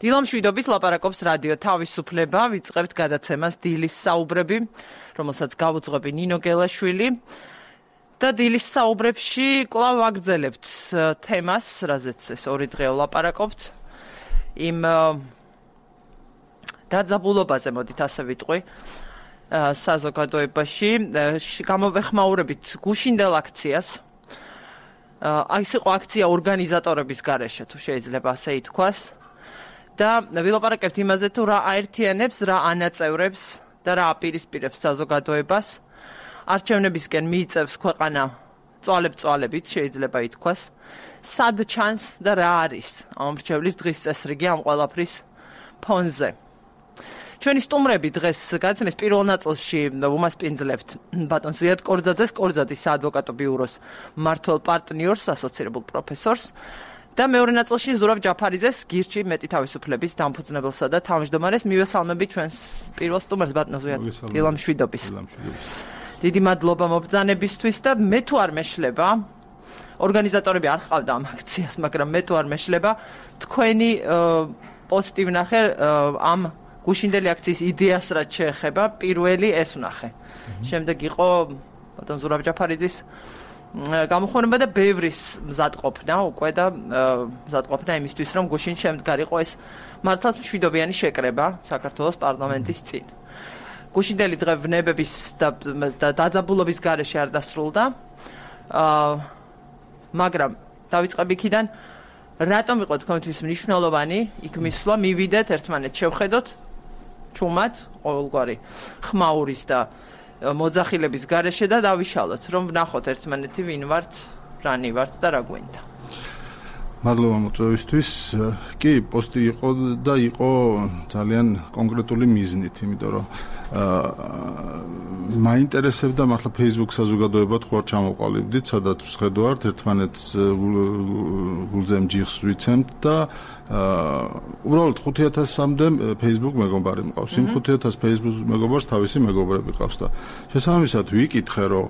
დილამშვიდობის ლაპარაკობს რადიო თავისუფლება, ვიწყებთ გადაცემას დილის საუბრები, რომელსაც გავუძღვები ნინო გელაშვილი. და დილის საუბრებში კვლავ ვაგრძელებთ თემას, რაზეც ეს 2 დღე ვლაპარაკობთ. იმ დაძაბულობაზე მოდით ასე ვიტყვი. საზოგადოებაში გამოვეხმაურებით გუშინდელ აქციას. ეს იყო აქცია ორგანიზატორების გარეშე, თუ შეიძლება ასე ითქვას. და ვილაპარაკებთ იმაზე, თუ რა აერთიანებს, რა ანაწევრებს და რა აპირისპირებს საზოგადოებას. არჩევნებისკენ მიიწევს ქვეყანა წვალებ-წვალებით, შეიძლება ითქვას. სად ჩანს და რა არის ამრჩევლის დღის წესრიგი ამ ყველაფრის ფონზე. ჩვენი სტუმრები დღეს გადაცემის პირველ ნაწილში უმასპინძლებთ ბატონ ზვიად კორძაძეს, კორძაძის საადვოკატო ბიუროს მმართველ პარტნიორს, ასოცირებულ პროფესორს. და მეორე ნაწილში ზურაბ ჯაფარიძეს, გირჩი მეტი თავისუფლების დამფუძნებელსა და თავმჯდომარეს. მივესალმები ჩვენს პირველ სტუმარს, ბატონ ზვიად. დილამშვიდობის. დიდი მადლობა მობრძანებისთვის და მე თუ არ მეშლება, ორგანიზატორები არ ხავდა ამ აქციას, მაგრამ მე თუ არ მეშლება, თქვენი პოსტი ვნახე ამ გუშინდელი აქციის იდეას რაც შეეხება, პირველი ეს ვნახე. შემდეგ იყო ბატონ ზურაბ ჯაფარიძის გამოხმაურება და ბევრის მზადყოფნა უკვე და მზადყოფნა იმისთვის, რომ გუშინ შემდგარიყო ეს მართლაც მშვიდობიანი შეკრება საქართველოს პარლამენტის წინ. გუშინდელი დღე ვნებების და დაძაბულობის გარეშე არ დასრულდა. მაგრამ დავიწყებ იქიდან, რატომ იყო თქვენთვის მნიშვნელოვანი იქ მისვლა, მივიდეთ ერთმანეთს შევხედოთ ჩუმად ყოველგვარი ხმაურის და მოძახილების გარეშე და დავიშალოთ, რომ ვნახოთ ერთმანეთი ვინ ვართ, რანი ვართ და რა გვინდა. მადლობა მოწვევისთვის. კი, პოსტი იყო და იყო ძალიან კონკრეტული მიზნით, იმიტომ რომ მაინტერესებდა მართლა Facebook საზოგადოებად ხო არ ჩამოყალიბდით, სადაც ვხედავთ ერთმანეთს გულზე ჯიხს ვიცემთ და უბრალოდ 5000-მდე Facebook მეგობარი მყავს. იმ 5000 Facebook მეგობარს თავისი მეგობრები ყავს და შესაბამისად ვიკითხე, რომ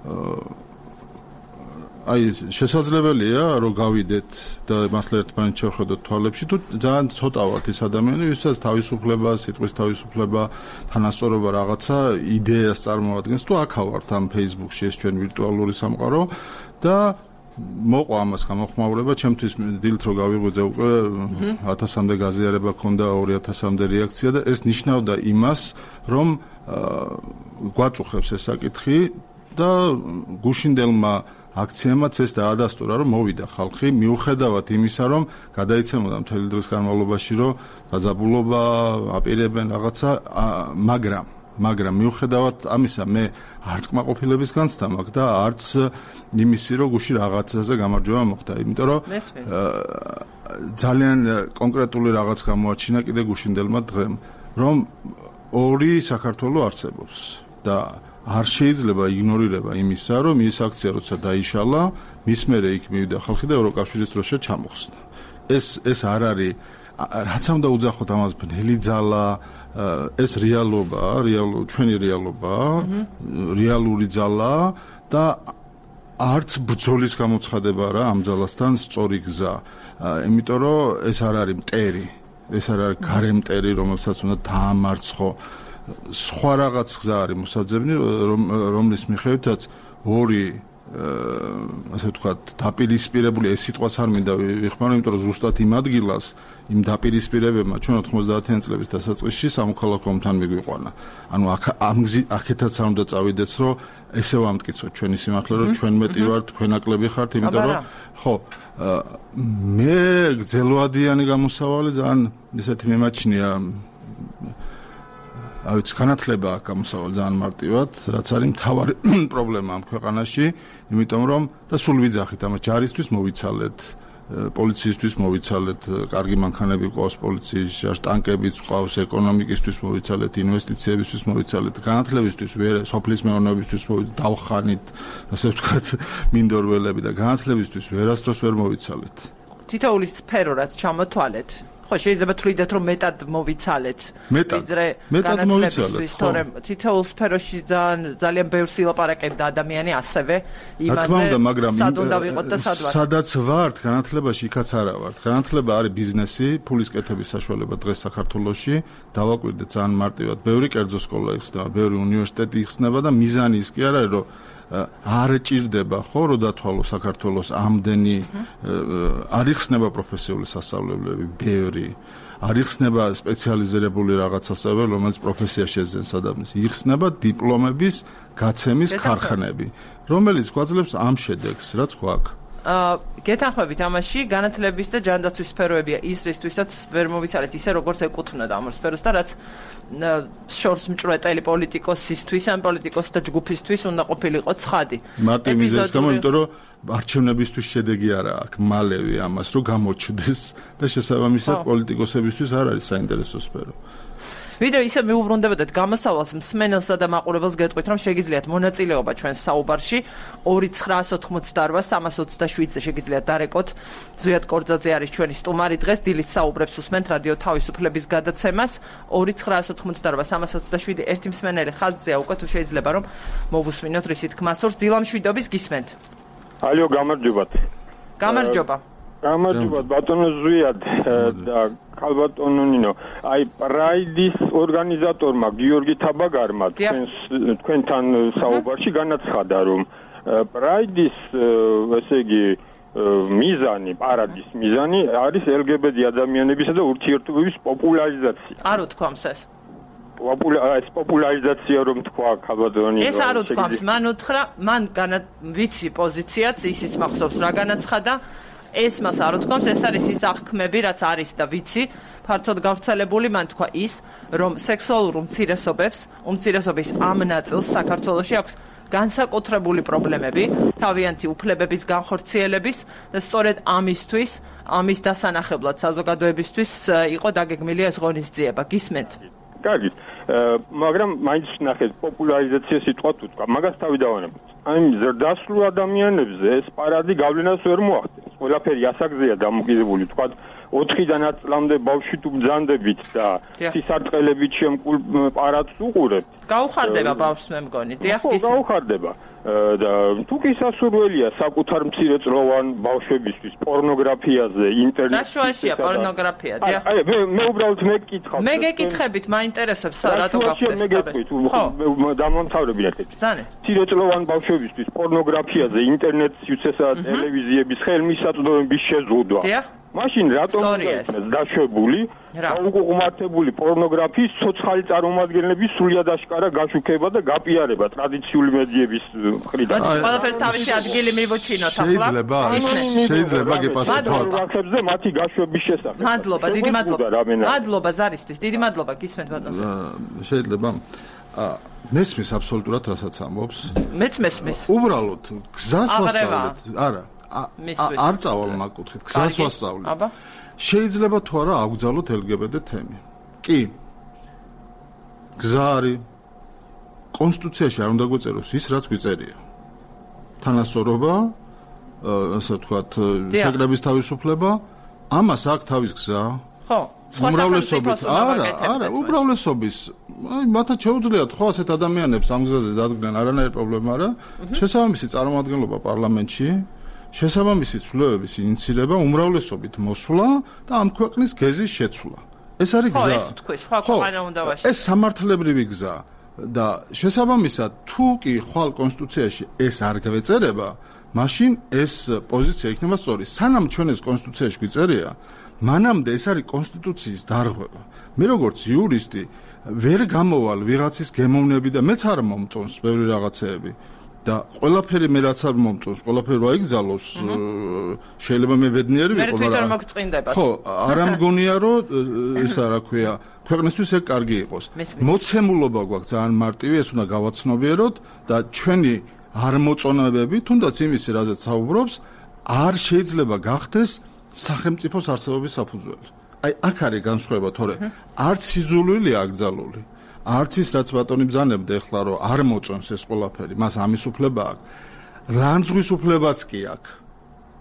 შესაძლებელია რომ გავიდეთ და მართლა ერთმანეთს შევხედოთ თვალებში, თუ ძალიან ცოტა ვართ ის ადამიანები, ვისაც თავისუფლება, სიტყვის თავისუფლება, თანასწორობა რაღაცა იდეას წარმოადგენს, თუ აქავართ ამ Facebook-ში ეს ჩვენ ვირტუალური სამყარო და მოყვა ამას გამოხმაურება, ჩემთვის დილით რო გავიღვიძე უკვე 1000-მდე გაზიარება ქონდა, 2000-მდე რეაქცია და ეს ნიშნავდა იმას, რომ გვაწუხებს ეს საკითხი და გუშინდელმა აქციამაც ეს დაადასტურა, რომ მოვიდა ხალხი, მიუხედავად იმისა, რომ გადაიცემოდა მთელი დღის განმავლობაში, რომ დაძაბულობა აპირებენ რაღაცა, მაგრამ მიუხედავად ამისა, მე არც კმაყოფილების განცდა მაქვს და არც იმისი, რომ გუში რაღაცაზე გამარჯვება მოხდა, იმიტომ რომ ძალიან კონკრეტული რაღაც გამოაჩინა კიდე გუშინდელმა დღემ, რომ ორი საქართველო არსებობს და არ შეიძლება იგნორირება იმისა, რომ ის აქცია როცა დაიშალა, მის მერე იქ მივიდა ხალხი და ევროკავშირის დროშა ჩამოხსნა. ეს არ არის, რაც უნდა უძახოთ ამას ბნელი ძალა, ეს რეალობაა, ჩვენი რეალობაა, რეალური ძალა და არც ბრძოლის გამოცხადება რა ამ ძალასთან სწორი გზა. იმიტომ რომ ეს არ არის მტერი, ეს არ არის გარემტერი, რომელსაც უნდა დაამარცხო. სხვა რაღაც გზა არის მოსაძებნი, რომლის მიხედვითაც ორი ასე ვთქვათ, დაპირისპირებული ეს სიტყვაც არ მინდა ვიხმარო, იმიტომ რომ ზუსტად იმ ადგილას, იმ დაპირისპირებებმა ჩვენ 90-იან წლების დასაწყისში სამოქალაქო ომთან მიგვიყვანა. ანუ აქეთაც არ უნდა წავიდეთ, რომ ესე ვამტკიცოთ ჩვენი სიმართლე, რომ ჩვენ მეტი ვართ, თქვენ აკლები ხართ, იმიტომ რომ ხო, მე გრძელვადიანი გამოსავალი ძალიან ესეთი მემაჩნია განათლება აქვს გამოსავალი ძალიან მარტივად, რაც არის მთავარი პრობლემა ამ ქვეყანაში, იმიტომ რომ და სულ ვიძახით ამას ჯარისთვის მოვიცალეთ, პოლიციისთვის მოვიცალეთ, კარგი მანქანები ყავს პოლიციის, ტანკებიც ყავს, ეკონომიკისთვის მოვიცალეთ, ინვესტიციებისთვის მოვიცალეთ, განათლებისთვის, სოფლის მეურნეობისთვის დავხანით, ასე ვთქვათ, მინდორველები და განათლებისთვის ვერასდროს ვერ მოვიცალეთ. თითოეული სფერო რაც ჩამოთვალეთ, ხო, შეიძლება თვლიდეთ, რომ მეტად მოვიცალეთ. მეტად მოვიცალეთ, ხო. თორემ თითოეულ სფეროში ძალიან ბევრს ილაპარაკებდა ადამიანი ასევე იმაზე, სად უნდა ვიყოთ და სად ვარ. სადაც ვართ, განათლებაში იქაც არა ვართ. განათლება არის ბიზნესი, ფულის კეთების საშუალება დღეს საქართველოში. დავაკვირდეთ ძალიან მარტივად. ბევრი კერძო სკოლა იხსნება, ბევრი უნივერსიტეტი იხსნება და მიზანი ის კი არ არის, რომ არ ჭირდება ხო რომ დათვალო საქართველოს ამდენი არ იხსნება პროფესიული სასწავლებლები ბევრი არ იხსნება სპეციალიზირებული რაღაც სასწავლებლები რომელიც პროფესია შეძენს ადამიანს იხსნება დიპლომების გაცემის ქარხნები რომელიც გვაძლევს ამ შედეგს რაც გვაქვს გეთანხმებით ამაში განათლების და ჯანდაცვის სფეროებია ის რისთვისაც ვერ მოვიცალეთ ისე როგორც ეკუთვნოდა ამ სფეროს და რაც შორს მჭვრეტელი პოლიტიკოსისთვის ან პოლიტიკოსთა ჯგუფისთვის უნდა ყოფილიყო ცხადი. მარტო მიზეზს გამო, იმიტომ რომ არჩევნებისთვის შედეგი არა აქვს, მალევე ამას რომ გამოჩნდეს და შესაბამისად პოლიტიკოსებისთვის არ არის საინტერესო სფერო. ვიდრე ისე მიუბრუნდებოდეთ გამოსავალს მსმენელსა და მაყურებელს გეტყვით რომ შეგიძლიათ მონაწილეობა ჩვენს საუბარში 2988-327-ზე შეგიძლიათ დარეკოთ ზვიად კორძაძე არის ჩვენი სტუმარი დღეს დილის საუბრებს უსმენთ რადიო თავისუფლების გადაცემას 2988-327 ერთი მსმენელი ხაზზეა უკვე თუ შეიძლება რომ მოვუსმინოთ რისი თქმა სურს დილამშვიდობის გისმენთ ალო გამარჯობათ გამარჯობა გამარჯობათ ბატონო ზვიად და ქალბატონო ნინო აი პრაიდის ორგანიზატორმა გიორგი თაბაგარმა თქვენთან საუბარში განაცხადა რომ პრაიდის ესე იგი მიზანი პარადის მიზანი არის LGBT ადამიანებისა და ურთიერთობების პოპულარიზაცია არ უთქვამს ეს ეს პოპულარიზაცია რომ თქვა ქალბატონი ეს არ უთქვამს მან უთხრა მან ვიცი პოზიციაც ისიც მახსოვს რა განაცხადა ეს მას არ უთქვამს, ეს არის ის აღქმები, რაც არის და ვიცი, ფართოდ გავრცელებული, მან თქვა ის, რომ სექსუალურ უმცირესობების ამ ნაწილს საქართველოში აქვს განსაკუთრებული პრობლემები, თავიანთი უფლებების განხორციელების და სწორედ ამის დასანახებლად საზოგადოებისთვის იყო დაგეგმილი ეს ღონისძიება. გისმენთ? კარგი. მაგრამ მაინც ნახეთ პოპულარიზაცია სიტყვა თუ თქვა, მაგას თავი დავანებოთ. აი ზრდასრულ ადამიანებზე ეს პარადი გავლენას ვერ მოახდენს. ყველაფერი ასაგზეა დამოკიდებული, თქვა 4-დან 10 წლამდე ბავშვი თუ ბრძანდებით და სისარტყელებით შემკულ პარადს უყურებთ. გაუხარდება ბავშვს მე მგონი, დიახ, ის გაუხარდება. და თუ კი სასურველია საკუთარ მცირეწლოვან ბავშვებისთვის პორნოგრაფიაზე ინტერნეტში. რა შუაშია პორნოგრაფია, დიახ. აი მე უბრალოდ მეკითხავ. მე გეკითხებით, მაინტერესებს რატო გაქვთ ეს დაბები. დამამთავრებინათ. ბრძანეთ. მცირეწლოვან ბავშვებისთვის პორნოგრაფიაზე ინტერნეტში უცესა ტელევიზიების ხელმისაწვდომების შეზღუდვა. დიახ. მაშინ რატომ დაშვებული გაუგუმართებული პორნოგრაფიის ცოცხალი წარმომადგენლების სრულად აშკარა გაშუქება და გაპიარება ტრადიციული მედიების მხრიდან. ყველაფერს თავისი ადგილი მივუჩინოთ ახლა. შეიძლება გეპასუხოთ. ფაქტებზე მათი გაშვების შესახებ. მადლობა, დიდი მადლობა. მადლობა ზარისთვის, დიდი მადლობა გისმენთ ბატონო. შეიძლება მესმის აბსოლუტურად რასაც ამბობს. მეც მესმის. უბრალოდ გზას ვასწავლეთ. არა არ წავალ მაგკუთხით, გზას ვასწავლეთ. აბა. შეიძლება თუ არა აგძალოთ LGBT თემი. კი. გზა არის კონსტიტუციაში არ უნდა გვეწეროს ის, რაც გვიწერია. თანასწორობა, ასე ვთქვათ, შეკრების თავისუფლება, ამას აქვს თავის გზა. ხო. უმრავლესობით არა, უმრავლესობის. აი, მათაც შეუძლიათ ხო ასეთ ადამიანებს ამ გზაზე დადგნენ, არანაირი პრობლემა არა. შესაბამისი წარმომადგენლობა პარლამენტში. შესაბამისი ცვლილებების ინიციირება უმრავლესობით მოსვლა და ამ ქვეყნის გეზის შეცვლა. ეს არის გზა. ხო, ეს თქვი, სხვა ქვეყანა უნდა ვაშლი. ეს სამართლებრივი გზა და შესაბამისად თუ კი ხვალ კონსტიტუციაში ეს არ გვეწერება, მაშინ ეს პოზიცია იქნება სწორი. სანამ ჩვენ ეს კონსტიტუციაში გვიწერია, მანამდე ეს არის კონსტიტუციის დარღვევა. მე როგორც იურისტი ვერ გამოვალ ვიღაცის გემოვნები და მეც არ მომწონს ბევრი რაღაცეები. და ყველაფერი მე რაც არ მომწონს, ყველაფერი რა იგზალოს, შეიძლება მე ბედნიერი ვიყო, მაგრამ მოგწინდება. ხო, არ ამგონია რომ ისა რა ქვია, ქვეყნისთვის ეგ კარგი იყოს. მოცემულობა გვაქვს ძალიან მარტივი, ეს უნდა გავაცნობიეროთ და ჩვენი არ მოწონებები, თუნდაც იმისი, რაზეც საუბრობს, არ შეიძლება გახდეს სახელმწიფოს არსებობის საფუძველი. აი, აქ არის განსხვავება, თორე არც სიძულვილი აკრძალული. არც ის რაც ბატონი ბრძანებდა ეხლა რომ არ მოწონს ეს ყველაფერი, მას ამის უფლება აქვს. ლანძღვის უფლებაც კი აქვს.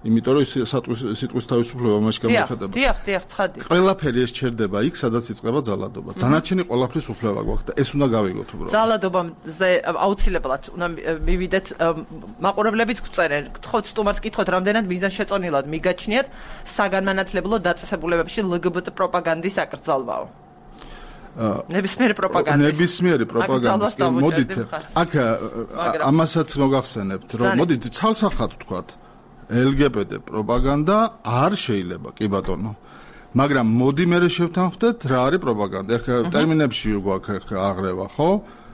იმიტომ რომ სიტყვის თავისუფლება მაშინ გამოიხატება. დიახ, ცხადია. ყველაფერი ეს ჩერდება იქ, სადაც იწყება ძალადობა. დანარჩენი ყველაფრის უფლება გვაქვს და ეს უნდა გავიგოთ უბრალოდ. ძალადობაზე აუცილებლად უნდა მივიდეთ. მაყურებლებიც გვწერენ, გთხოვთ სტუმარს კითხოთ, რამდენად მიზანშეწონილად მიგაჩნიათ საგანმანათლებლო დაწესებულებებში LGBT პროპაგანდის აკრძალვაო. ნებისმიერი პროპაგანდის. მოდით, აქ ამასაც მოგახსენებთ, რომ მოდით ცალსახად ვთქვათ, LGBT პროპაგანდა არ შეიძლება, კი ბატონო. მაგრამ მოდი მე შევთანხმდეთ, რა არის პროპაგანდა. ახლა ტერმინებში გვაქვს აღრევა, ხო?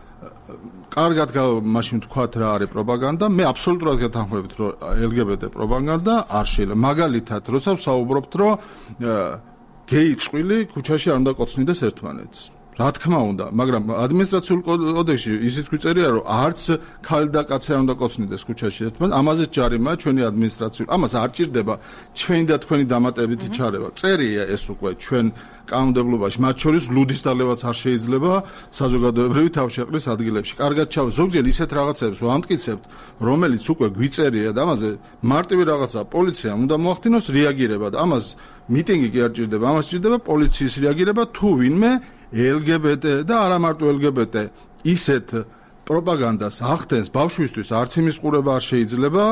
კარგად მაშინ ვთქვათ რა არის პროპაგანდა. მე აბსოლუტურად გეთანხმებით, რომ LGBT პროპაგანდა არ შეიძლება. მაგალითად, როცა ვსაუბრობთ, რომ გეი წყვილი ქუჩაში არ უნდა კოცნიდეს ერთმანეთს. რა თქმა უნდა, მაგრამ ადმინისტრაციულ კოდექსში ისიც გვიწერია, რომ არც ქალი და კაცი არ უნდა კოცნიდეს ქუჩაში ერთმანეთს. ამაზე ჯარიმაა ჩვენი ადმინისტრაციული. ამას არ ჭირდება ჩვენი და თქვენი დამატებითი ჩარევა. წერია ეს უკვე ჩვენ კანონმდებლობაში, მათ შორის ლუდის დალევაც არ შეიძლება საზოგადოებრივი თავშეყრის ადგილებში. კარგად ჩავ, ზოგჯერ ისეთ რაღაცებს ვამტკიცებთ, რომელიც უკვე გვიწერია და ამაზე მარტივი რაღაცა პოლიციამ უნდა მოახდინოს რეაგირება და ამას მიტინგი კი არ ჭირდება, ამას ჭირდება პოლიციის რეაგირება თუ ვინმე LGBT და არა მარტო LGBT ისეთ პროპაგანდას ახდენს ბავშვისთვის, არც იმის ყურება არ შეიძლება,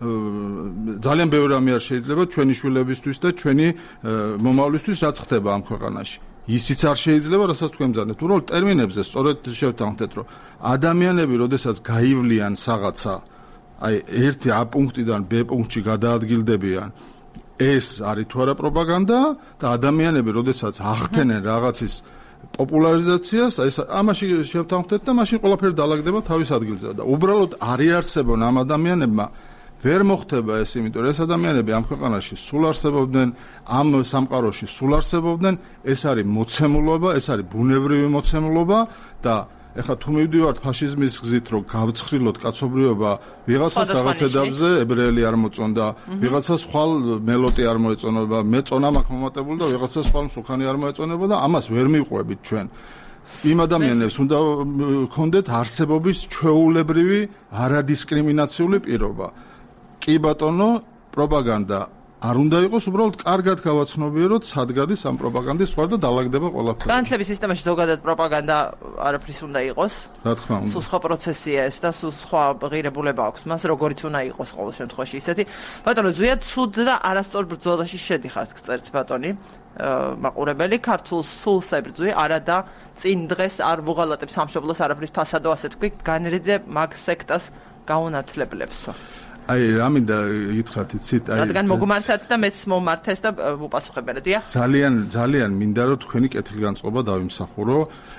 ძალიან ბევრი რამე არ შეიძლება ჩვენი შვილებისთვის და ჩვენი მომავლისთვის, რაც ხდება ამ ქვეყანაში. ისიც არ შეიძლება, რასაც თქვენ ბრძანებთ. უბრალოდ ტერმინებზე სწორედ შევთანხმდეთ, რომ ადამიანები, როდესაც გაივლიან რაღაცა, აი ერთი A პუნქტიდან B პუნქტში გადაადგილდებიან, ეს არის თუ არა პროპაგანდა და ადამიანები, როდესაც ახდენენ რაღაცის პოპულარიზაციას, ეს ამაში შევთანხმდეთ და მაშინ ყველაფერი დაალაგდება თავის ადგილზე და უბრალოდ არ იარსებონ ამ ადამიანებმა ვერ მოხდება ეს, იმიტომ რომ ეს ადამიანები ამ ქვეყანაში სულ არსებობდნენ, ამ სამყაროში სულ არსებობდნენ, ეს არის მოცემულობა, ეს არის ბუნებრივი მოცემულობა და ეხლა თუ მივდივართ ფაშიზმის გზით, რომ გავცხრილოთ კაცობრიობა, ვიღაცას რაღაც ედაბზე ებრაელი არ მოწონდა, ვიღაცას ხვალ მელოტი არ მოეწონება, მე წონა მაქვს მომატებული და ვიღაცას ხვალ მსუქანი არ მოეწონება და ამას ვერ მივყვებით ჩვენ. იმ ადამიანებს უნდა გქონდეთ არსებობის ჩვეულებრივი არადისკრიმინაციული პირობა. კი ბატონო, პროპაგანდა არ უნდა იყოს, უბრალოდ კარგად გავაცნობიეროთ, სად გადის ამ პროპაგანდის სხვა და დაალაგდება ყველაფერი. განათლების სისტემაში ზოგადად პროპაგანდა არაფრის უნდა იყოს. რა თქმა უნდა. სულ სხვა პროცესია ეს და სულ სხვა ღირებულება აქვს მას, როგორიც უნდა იყოს ყოველ შემთხვევაში ისეთი. ბატონო, ზუსტად ცუდ და არასწორ ბრძოლაში შედიხართ, გწერთ ბატონი. მაყურებელი ქართულ სულს ებრძვი, არა და წინ დღეს არ ვუღალატებს სამშობლოს არაფრის ფასადო, ასე თქვი, განერიდე მაგ სექტას გაუნათლებლებსო. აი, რამინდა გითხრათ, იცით, აი რადგან მოგმართათ და მეც მომართეს და ვუპასუხებერე, დიახ? ძალიან მინდა რომ თქვენი კეთილგანწყობა დავიმსახურო.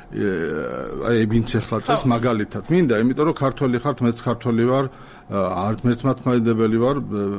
აი, ვინც ახლა წეს მაგალითად მინდა, იმიტომ რომ ქართველი ხართ, მეც ქართველი ვარ, მეც მართლმადიდებელი ვარ,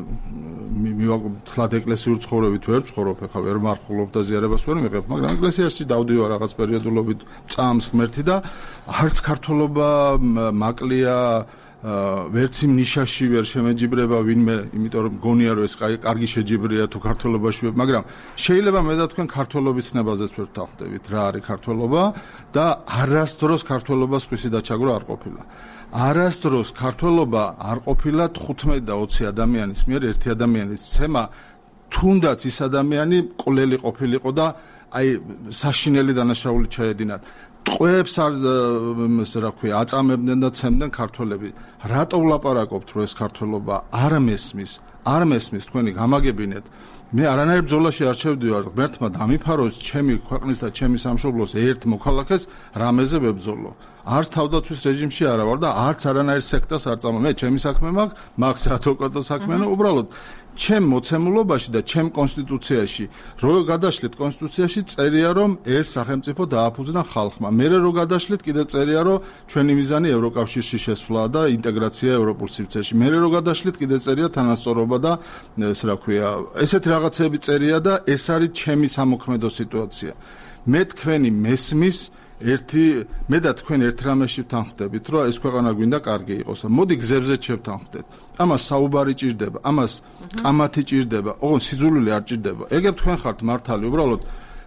თლად ეკლესიურ ცხოვრებით ვერ ვცხოვრობ, ახლა ვერ მარხულობ და ზიარებას ვერ მიღებ, მაგრამ ეკლესიაში დავდივარ რაღაც პერიოდულობით წამს ღმერთი და არც ქართველობა მაკლია ვერც იმ ნიშაში ვერ შემეჯიბრება ვინმე, იმიტომ რომ გონია რომ ეს კარგი შეჯიბრია თუ ქართველობაში, მაგრამ შეიძლება მე და თქვენ ქართველობის ცნებაზეც ვერ ვთანხმდებით, რა არის ქართველობა და არასდროს ქართველობას ხვისი დაჩაგვრა არ ყოფილა. არასდროს ქართველობა არ ყოფილა 15 და 20 ადამიანის მიერ ერთი ადამიანის ცემა, თუნდაც ის ადამიანი ყოლელი ყოფილიყო და აი საშინელი დანაშაული ჩაედინათ. ტყვეებს რა ქვია, აწამებდნენ და ცემდნენ ქართველები. რატო ვლაპარაკობთ, რომ ეს ქართველობა არ მესმის, თქვენი გამაგებინეთ. მე არანაირ ბრძოლაში არ შევდივარ, ღმერთმა დამიფაროს ჩემი ქვეყნის და ჩემი სამშობლოს ერთ მოქალაქეს რამეზე ვებრძოლო. არც თავდაცვის რეჟიმში არა ვარ და არც არანაირ სექტას არ წამო. მე ჩემი საქმე მაქვს ადვოკატო საქმე, უბრალოდ ჩემ მოცემულობაში და ჩემ კონსტიტუციაში, რო გადაშლით კონსტიტუციაში წერია, რომ ეს სახელმწიფო დააფუძნა ხალხმა. მე რო გადაშლით კიდე წერია, რომ ჩვენი მიზანი ევროკავშირში შესვლა და ინტეგრაცია ევროპულ სივრცეში. მე რო გადაშლით კიდე წერია თანასწორობა და ეს რა ქვია, ესეთი რაღაცები წერია და ეს არის ჩემი სამოქმედო სიტუაცია. მე თქვენი მესმის მე და თქვენ ერთ რამეში ვთანხმდებით, რომ ეს ქვეყანა გვინდა კარგი იყოს. მოდი გზებზე შევთანხმდეთ. ამას საუბარი ჭირდება, ამას კამათი ჭირდება, ოღონდ სიძულვილი არ ჭირდება. ეგებ თქვენ ხართ მართალი, უბრალოდ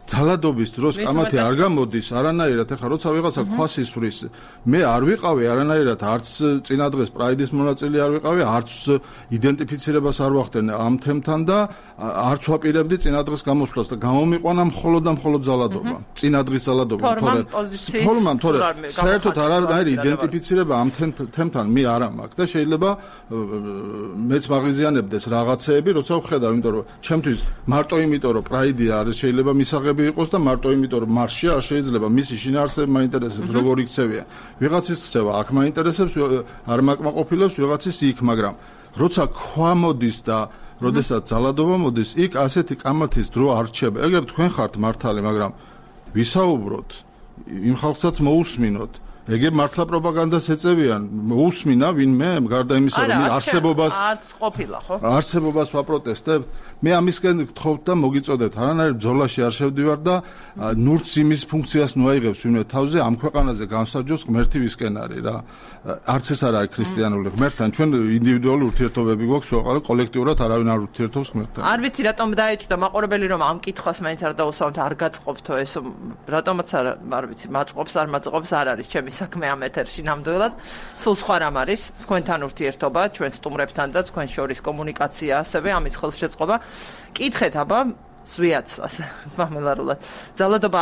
ძალადობის დროს კამათი არ გამოდის არანაირად. ეხლა როცა ვიღაცა ქვას ისვრის, მე არ ვიყავი არანაირად, არც წინა დღეს პრაიდის მონაწილე არ ვიყავი, არც იდენტიფიცირებას არ ვახდენე ამ თემთან და არც ვაპირებდი წინა დღეს გამოსვლას და გამომიყვანა მხოლოდ და მხოლოდ ძალადობა. წინა დღის ძალადობა, ფორმან თორე საერთოდ არანაირი იდენტიფიცირება ამ თემთან მე არ მაქვს და შეიძლება მეც მაღიზიანებდეს რაღაცეები, როცა ვხედავ, იმიტომ რომ ჩემთვის მარტო იმიტომ რომ პრაიდი არის შეიძლება მისაღები იყოს და მარტო იმიტომ რომ მარშია არ შეიძლება მისი შინაარსები მაინტერესებს როგორ იქცევია. ვიღაცის ქცევა აქ მაინტერესებს, არ მაკმაყოფილებს ვიღაცის იქ, მაგრამ როცა ქვა მოდის და როდესაც ძალადობა მოდის, იქ ასეთი კამათის დრო არ რჩება. ეგრე თქვენ ხართ მართალი, მაგრამ ვისაუბროთ, იმ ხალხსაც მოусმინოთ. ეგ მართლა პროპაგანდას ეწევიან, მოусმინა ვინმე, გარდა იმისა, რომ არსებობას ყოფილა, ხო? არსებობას ვაპროტესტებთ. მე ამისკენ გთხოვთ და მოგიწოდეთ, არანაირ ბრძოლაში არ შევდივარ და ნურც იმის ფუნქციას ნუაიღებს ვინმე თავზე ამ ქვეყანაზე განსარჯოს ღმერთი ვისკენ არის რა. არც ეს არ არის ქრისტიანული ღმერთთან, ჩვენ ინდივიდუალური ურთიერთობები გვაქვს, ვეყარ კოლექტიურად არავინ არ ურთიერთობს ღმერთთან. არ ვიცი რატომ დაეჭვდა მაყურებელი რომ ამ კითხვას მაინც არ დაუსვამთ, არ გაწყობთო ეს, რატომაც არ ვიცი, მაწყობს, არ მაწყობს, არ არის ჩემი საქმე ამ ეთერში ნამდვილად. სულ სხვა რამ არის თქვენთან ურთიერთობა, ჩვენ სტუმრებთან და თქვენ შორის კომუნიკაცია, ასევე ამის ხელშეწყობა. კითხეთ აბა ზვიაც ასე მამელარულად. ძალადობა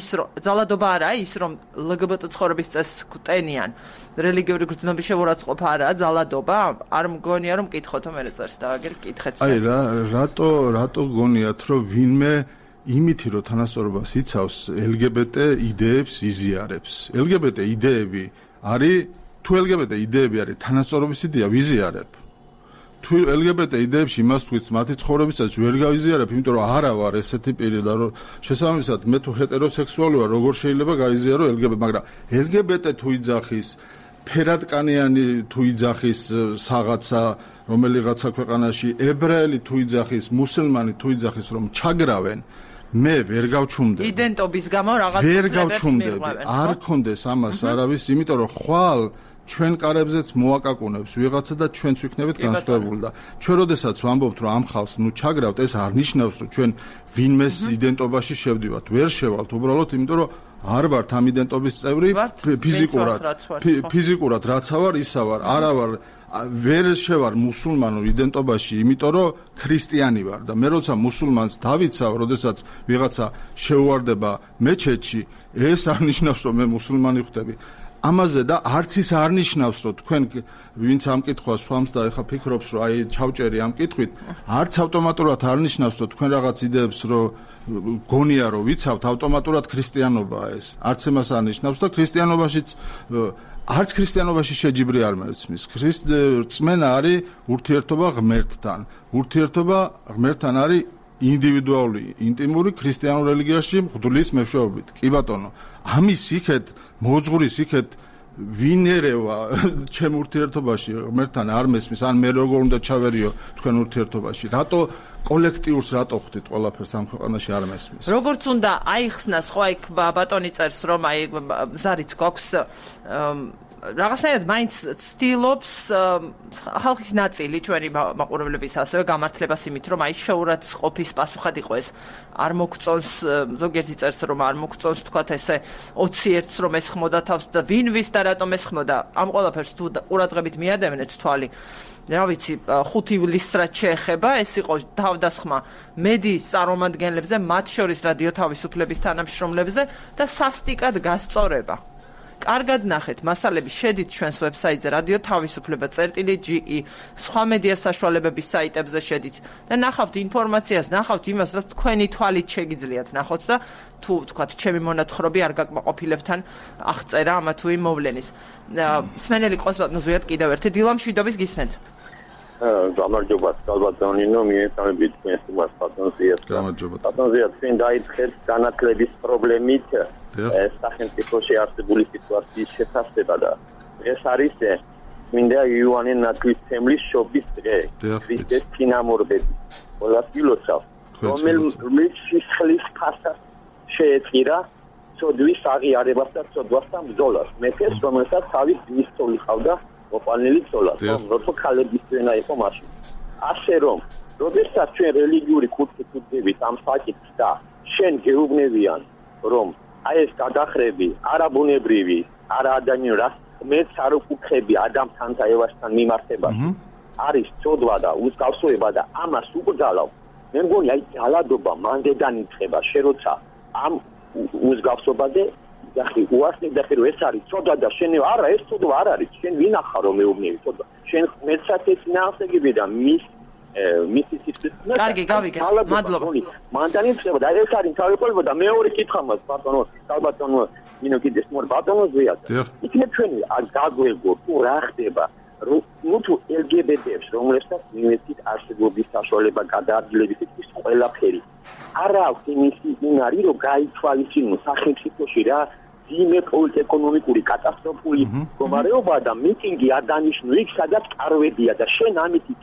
არა ის რომ LGBT ცხოვრების წესს გვტენიან. რელიგიური გრძნობის შეურაცხყოფა არაა ძალადობა? არ მგონია რომ კითხოთო მე წერს და აგერ კითხეთ. აი რატო გონიათ რომ ვინმე იმითი რომ თანასწორობას იცავს LGBT იდეებს იზიარებს. LGBT იდეები არის თუ LGBT იდეები არის თანასწორობის იდეა ვიზიარებ. თუ LGBT იდეებში იმას თქვით მათი ცხოვრებისაც ვერ გავიზიარებ, იმიტომ რომ არა ვარ ესეთი პირი და რომ შესაბამისად მე თუ ჰეტეროსექსუალი ვარ, როგორ შეიძლება გაიზიარო LGBT, მაგრამ LGBT თუ იძახის ფერადკანიანი თუ იძახის რაღაცა რომელიღაცა ქვეყანაში, ებრაელი თუ იძახის, მუსულმანი თუ იძახის რომ ჩაგრავენ, მე ვერ გავჩუმდები. იდენტობის გამო რაღაც ვერ გავჩუმდები. არ კონდეს ამას არავის, იმიტომ რომ ხვალ ჩვენ კარებზეც მოაკაკუნებს ვიღაცა და ჩვენც ვიქნებით განსხვავებული და ჩვენ როდესაც ვამბობთ რომ ამ ხალხს ნუ ჩაგრავთ, ეს არ ნიშნავს რომ ჩვენ ვინმეს იდენტობაში შევდივართ. ვერ შევალთ უბრალოდ, იმიტომ რომ არ ვართ ამ იდენტობის წევრი ფიზიკურად რაცა ვარ ისა ვარ, არა ვარ ვერ შევარ მუსულმანურ იდენტობაში, იმიტომ რომ ქრისტიანი ვარ და მე როცა მუსულმანს დავიცავ, როდესაც ვიღაცა შეუვარდება მეჩეთში, ეს არ ნიშნავს რომ მე მუსულმანი ხდები. ამაზე და არც ის არ ნიშნავს რომ თქვენ ვინც ამ კითხვას სვამს და ეხა ფიქრობს რომ აი ჩავჭერი ამ კითხვით, არც ავტომატურად არ ნიშნავს რომ თქვენ რაღაც იდეებს რომ გონია რომ ვიცავთ, ავტომატურად ქრისტიანობაა ეს. არც იმას არ ნიშნავს და ქრისტიანობაშიც არც ქრისტიანობაში შეჯიბრი არ მერცმის. რწმენა არის ურთიერთობა ღმერთთან. ურთიერთობა ღმერთთან არის ინდივიდუალური, ინტიმური ქრისტიანულ რელიგიაში მღვდლის მეშვეობით. კი ბატონო, ამის იქეთ მოძღვრის იქეთ ვინერევა ჩემ ურთიერთობაში ღმერთთან არ მესმის, ან მე როგორ უნდა ჩავერიო თქვენ ურთიერთობაში. რატო კოლექტიურს რატო ხვდით ყველაფერს ამ ქვეყანაში არ მესმის? როგორც უნდა აიხსნას, ხო აი ბატონი წერს რომ აი ზარიც გვაქვს რაღაცნაირად მაინც ცდილობს ხალხის ნაწილი ჩვენი მაყურებლების ასევე გამართლებას იმით რომ აი შეურაცხყოფის პასუხად იყო ეს არ მოგწონს ზოგიერთი წერს რომ არ მოგწონს თქვათ ესე 21-ს რომ ესხმოდა თავს და ვინ ვის და რატომ ესხმოდა ამ ყველაფერს თუ ყურადღებით მიადევნეთ თვალი რა ვიცი 5 ივლისს რაც შეეხება ეს იყო თავდასხმა მედიის წარმომადგენლებზე მათ შორის რადიო თავისუფლების თანამშრომლებზე და სასტიკად გასწორება კარგად ნახეთ, მასალები შედით ჩვენს ვებსაიტზე რადიო თავისუფლება.ge სხვა მედია საშუალებების საიტებზე შედით და ნახავთ ინფორმაციას, ნახავთ იმას, რაც თქვენი თვალით შეგიძლიათ ნახოთ და თუ თქვათ ჩემი მონათხრობი არ გაკმაყოფილებთან აღწერა ამა თუ იმ მოვლენის. სმენელი ყავს ბატონო ზვიად კიდევ ერთი დილამ შვიდობის გისმენთ. გამარჯობა, ბატონინო, მიესალმებით თქვენს თემას ბატონზიას. გამარჯობა. ბატონზიას წინ დაიწყეთ განათლების პრობლემით. სახელმწიფოში არსებული სიტუაციის შესაძლებლობა და ეს არის მინდა იოანე ნათლისმცემლის შობის დღე ქრისტეს წინამორბედი ყველას გილოცავ რომელიც სისხლის ფასად შეეწირა ცოდვის აღიარებას და ცოდვასთან ბრძოლას მეფეს რომელსაც თავის მისწოლი ყავდა მოყვანილი ბრძოლა როცა ქალების წენა იყო მაშინ ასე რომ როდესაც ჩვენ რელიგიური კურსით ვდგებით ამ საკითხს და შენ გეუბნებიან რომ აი ეს გადახრები არაბუნებრივი არაადამიანური მეც არ უკითხები ადამიანთა ევასთან მიმართებაში არის წოდვა და უსგავსოება და ამას უკძალავ მე მგონი აი ძალადობა მანდედან იწყება შენ როცა ამ უსგავსობაზე ახი უასნები რომ ეს არის წოდვა და შენ არა ეს წოდვა არ არის შენ ვინახა რომ მეუბნები წოდვა შენ მეცაც ეს ნაახსენები და მისი სისტემა კარგი გავიგე მადლობა მანდან იწყება და ეს არის თავისუფლება და მეორე კითხვა მას ბატონო ნინო კიდეს მორ ბატონოზეა იქნებ ჩვენი გაგვეგო თუ რა ხდება თუ LGBT-ს რომელსაც მიმეცით არსებობის საშუალება გადაადგილების ის ყველაფერი არა აქვს იმისი უნარი რომ გაითვალისწინოს სახელმწიფოში რა ძიმე პოლიტ-ეკონომიკური კატასტროფული მდგომარეობა და მიტინგი არ დანიშნო იქ სადაც კარვებია და შენ ამითი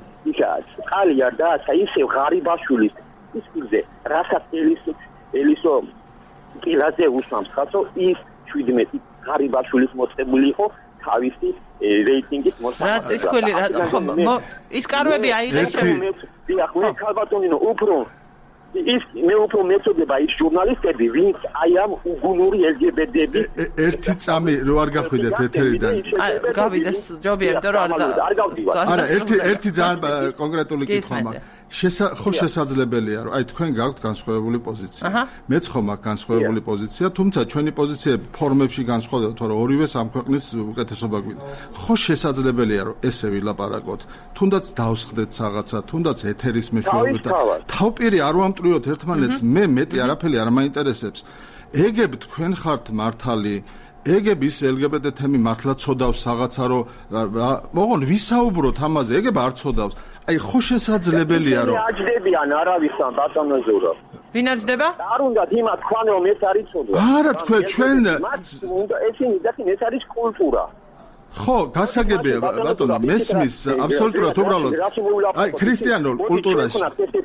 წყალია და ისევ ღარიბაშვილის ისკურზე რასაც ელისო კილაზე უსვამს ხალხო ის 17 ღარიბაშვილის მოწებული იყო თავისი რეიტინგის მოსამართლებლად ის კარვები აიღეს დიახ მე ქალბატონინო უფრო ის მე უფრო მეწოდება ის ჟურნალისტები ვინც აი ამ უგუნური LGBT-ები ერთი წამი რო არ გახვიდეთ ეთერიდან გავიდეს ჯობია იმიტომ რომ არა ერთი ძალიან კონკრეტული კითხვა მაქვს ხო შესაძლებელია რომ აი თქვენ გაქვთ განსხვავებული პოზიცია მეც ხო მაქვს განსხვავებული პოზიცია თუმცა ჩვენი პოზიციები ფორმებში განსხვავდება თორე ორივე ამ ქვეყნის უკეთესობა გვინდა ხო შესაძლებელია რომ ესე ვილაპარაკოთ თუნდაც დავსხდეთ რაღაცა თუნდაც ეთერის მეშვეობით და თავპირი არ ვამტვრიოთ ერთმანეთს მე მეტი არაფერი არ მაინტერესებს ეგებ თქვენ ხართ მართალი ეგებ ის LGBT თემი მართლა ცოდავს რაღაცა რომ მოგონ ვისაუბროთ ამაზე ეგებ არ ცოდავს აი ხო შესაძლებელია რომ აჯდებიან არავისთან ბატონოზურო ვინ აჯდება არ უნდა იმა თქვენ რომ ეს არის ცოდვა არა თქვენ ჩვენ ესენი დახინ ეს არის კულტურა ხო გასაგებია ბატონო მესმის აბსოლუტურად უბრალოდ აი ქრისტიანულ კულტურაში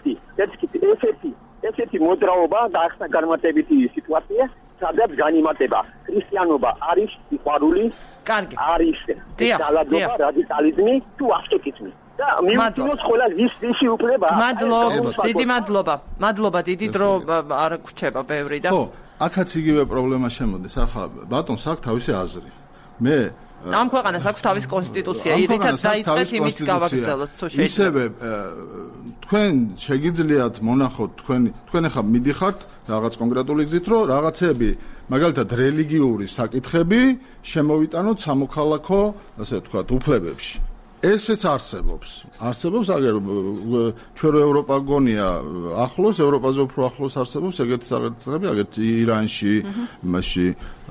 ესეთი მოძრაობა და ახსნა განმარტებითი სიტუაცია სადაც განიმარტება ქრისტიანობა არის სიყვარული კარგი არის ძალადობა რადიკალიზმი თუ ასკეტიზმი და მიუწვდოს ყველა ვისი უფლება მადლობა დიდი დრო არ გრჩება ბევრი და ხო აქაც იგივე პრობლემა შემოდის ახლა ბატონს აქვს თავისი აზრი მე ამ ქვეყანას აქვს თავის კონსტიტუცია რითაც დაიწყეთ იმით გავაგრძელოთ თუ შეიძლება ისევე თქვენ შეგიძლიათ მონახოთ თქვენ ახლა მიდიხართ რაღაც კონკრეტული გზით რომ რაღაცები მაგალითად რელიგიური საკითხები შემოვიტანოთ სამოქალაქო ასე ვთქვათ უფლებებში ესეც არსებობს აგერ ჩვენ რო ევროპა გონია ახლოს ევროპაზე უფრო ახლოს არსებობს ეგეთი საკითხები აგერ ირანში მასში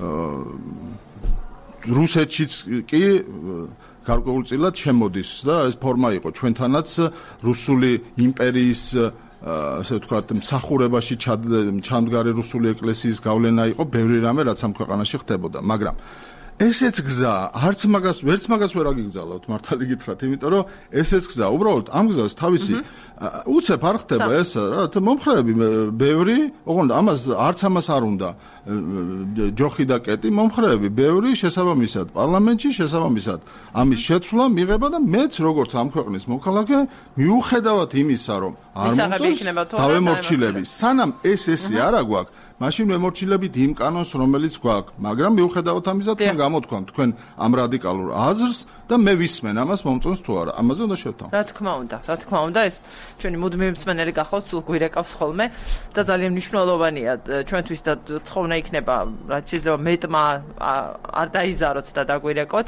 რუსეთშიც კი გარკვეულწილად შემოდის და ეს ფორმა იყო ჩვენთანაც რუსული იმპერიის ასე ვთქვათ მსახურებაში ჩამდგარი რუსული ეკლესიის გავლენა იყო ბევრი რამე რაც ამ ქვეყანაში ხდებოდა მაგრამ ესეც გზა ვერც მაგას ვერ აგიგზავნოთ მართალი გითხრათ იმიტომ რომ ესეც გზა უბრალოდ ამ გზას თავისი უცებ არ ხდება ეს რა მომხრეები ბევრი ოღონდ არც ამას არ უნდა ჯოხი და კეტი მომხრეები ბევრი შესაბამისად პარლამენტში შესაბამისად ამის შეცვლა მიღება და მეც როგორც ამ ქვეყნის მოქალაქე მიუხედავად იმისა რომ არ მომწონს დავემორჩილები სანამ ესე არა გვაქვს მაშინ ვემორჩილებით იმ კანონს რომელიც გვაქვს მაგრამ მიუხედავად ამისა თქვენ გამოთქვამთ თქვენ ამ რადიკალურ აზრს და მე ვისმენ ამას მომწონს თუ არა ამაზე უნდა შევთავაზოთ რა თქმა უნდა ეს ჩვენი მუდმივი მსმენელი გახავთ სულ გვირეკავს ხოლმე და ძალიან მნიშვნელოვანია ჩვენთვის და თხოვნა იქნება რაც შეიძლება მეტმა არ დაიზაროთ და დაგვირეკოთ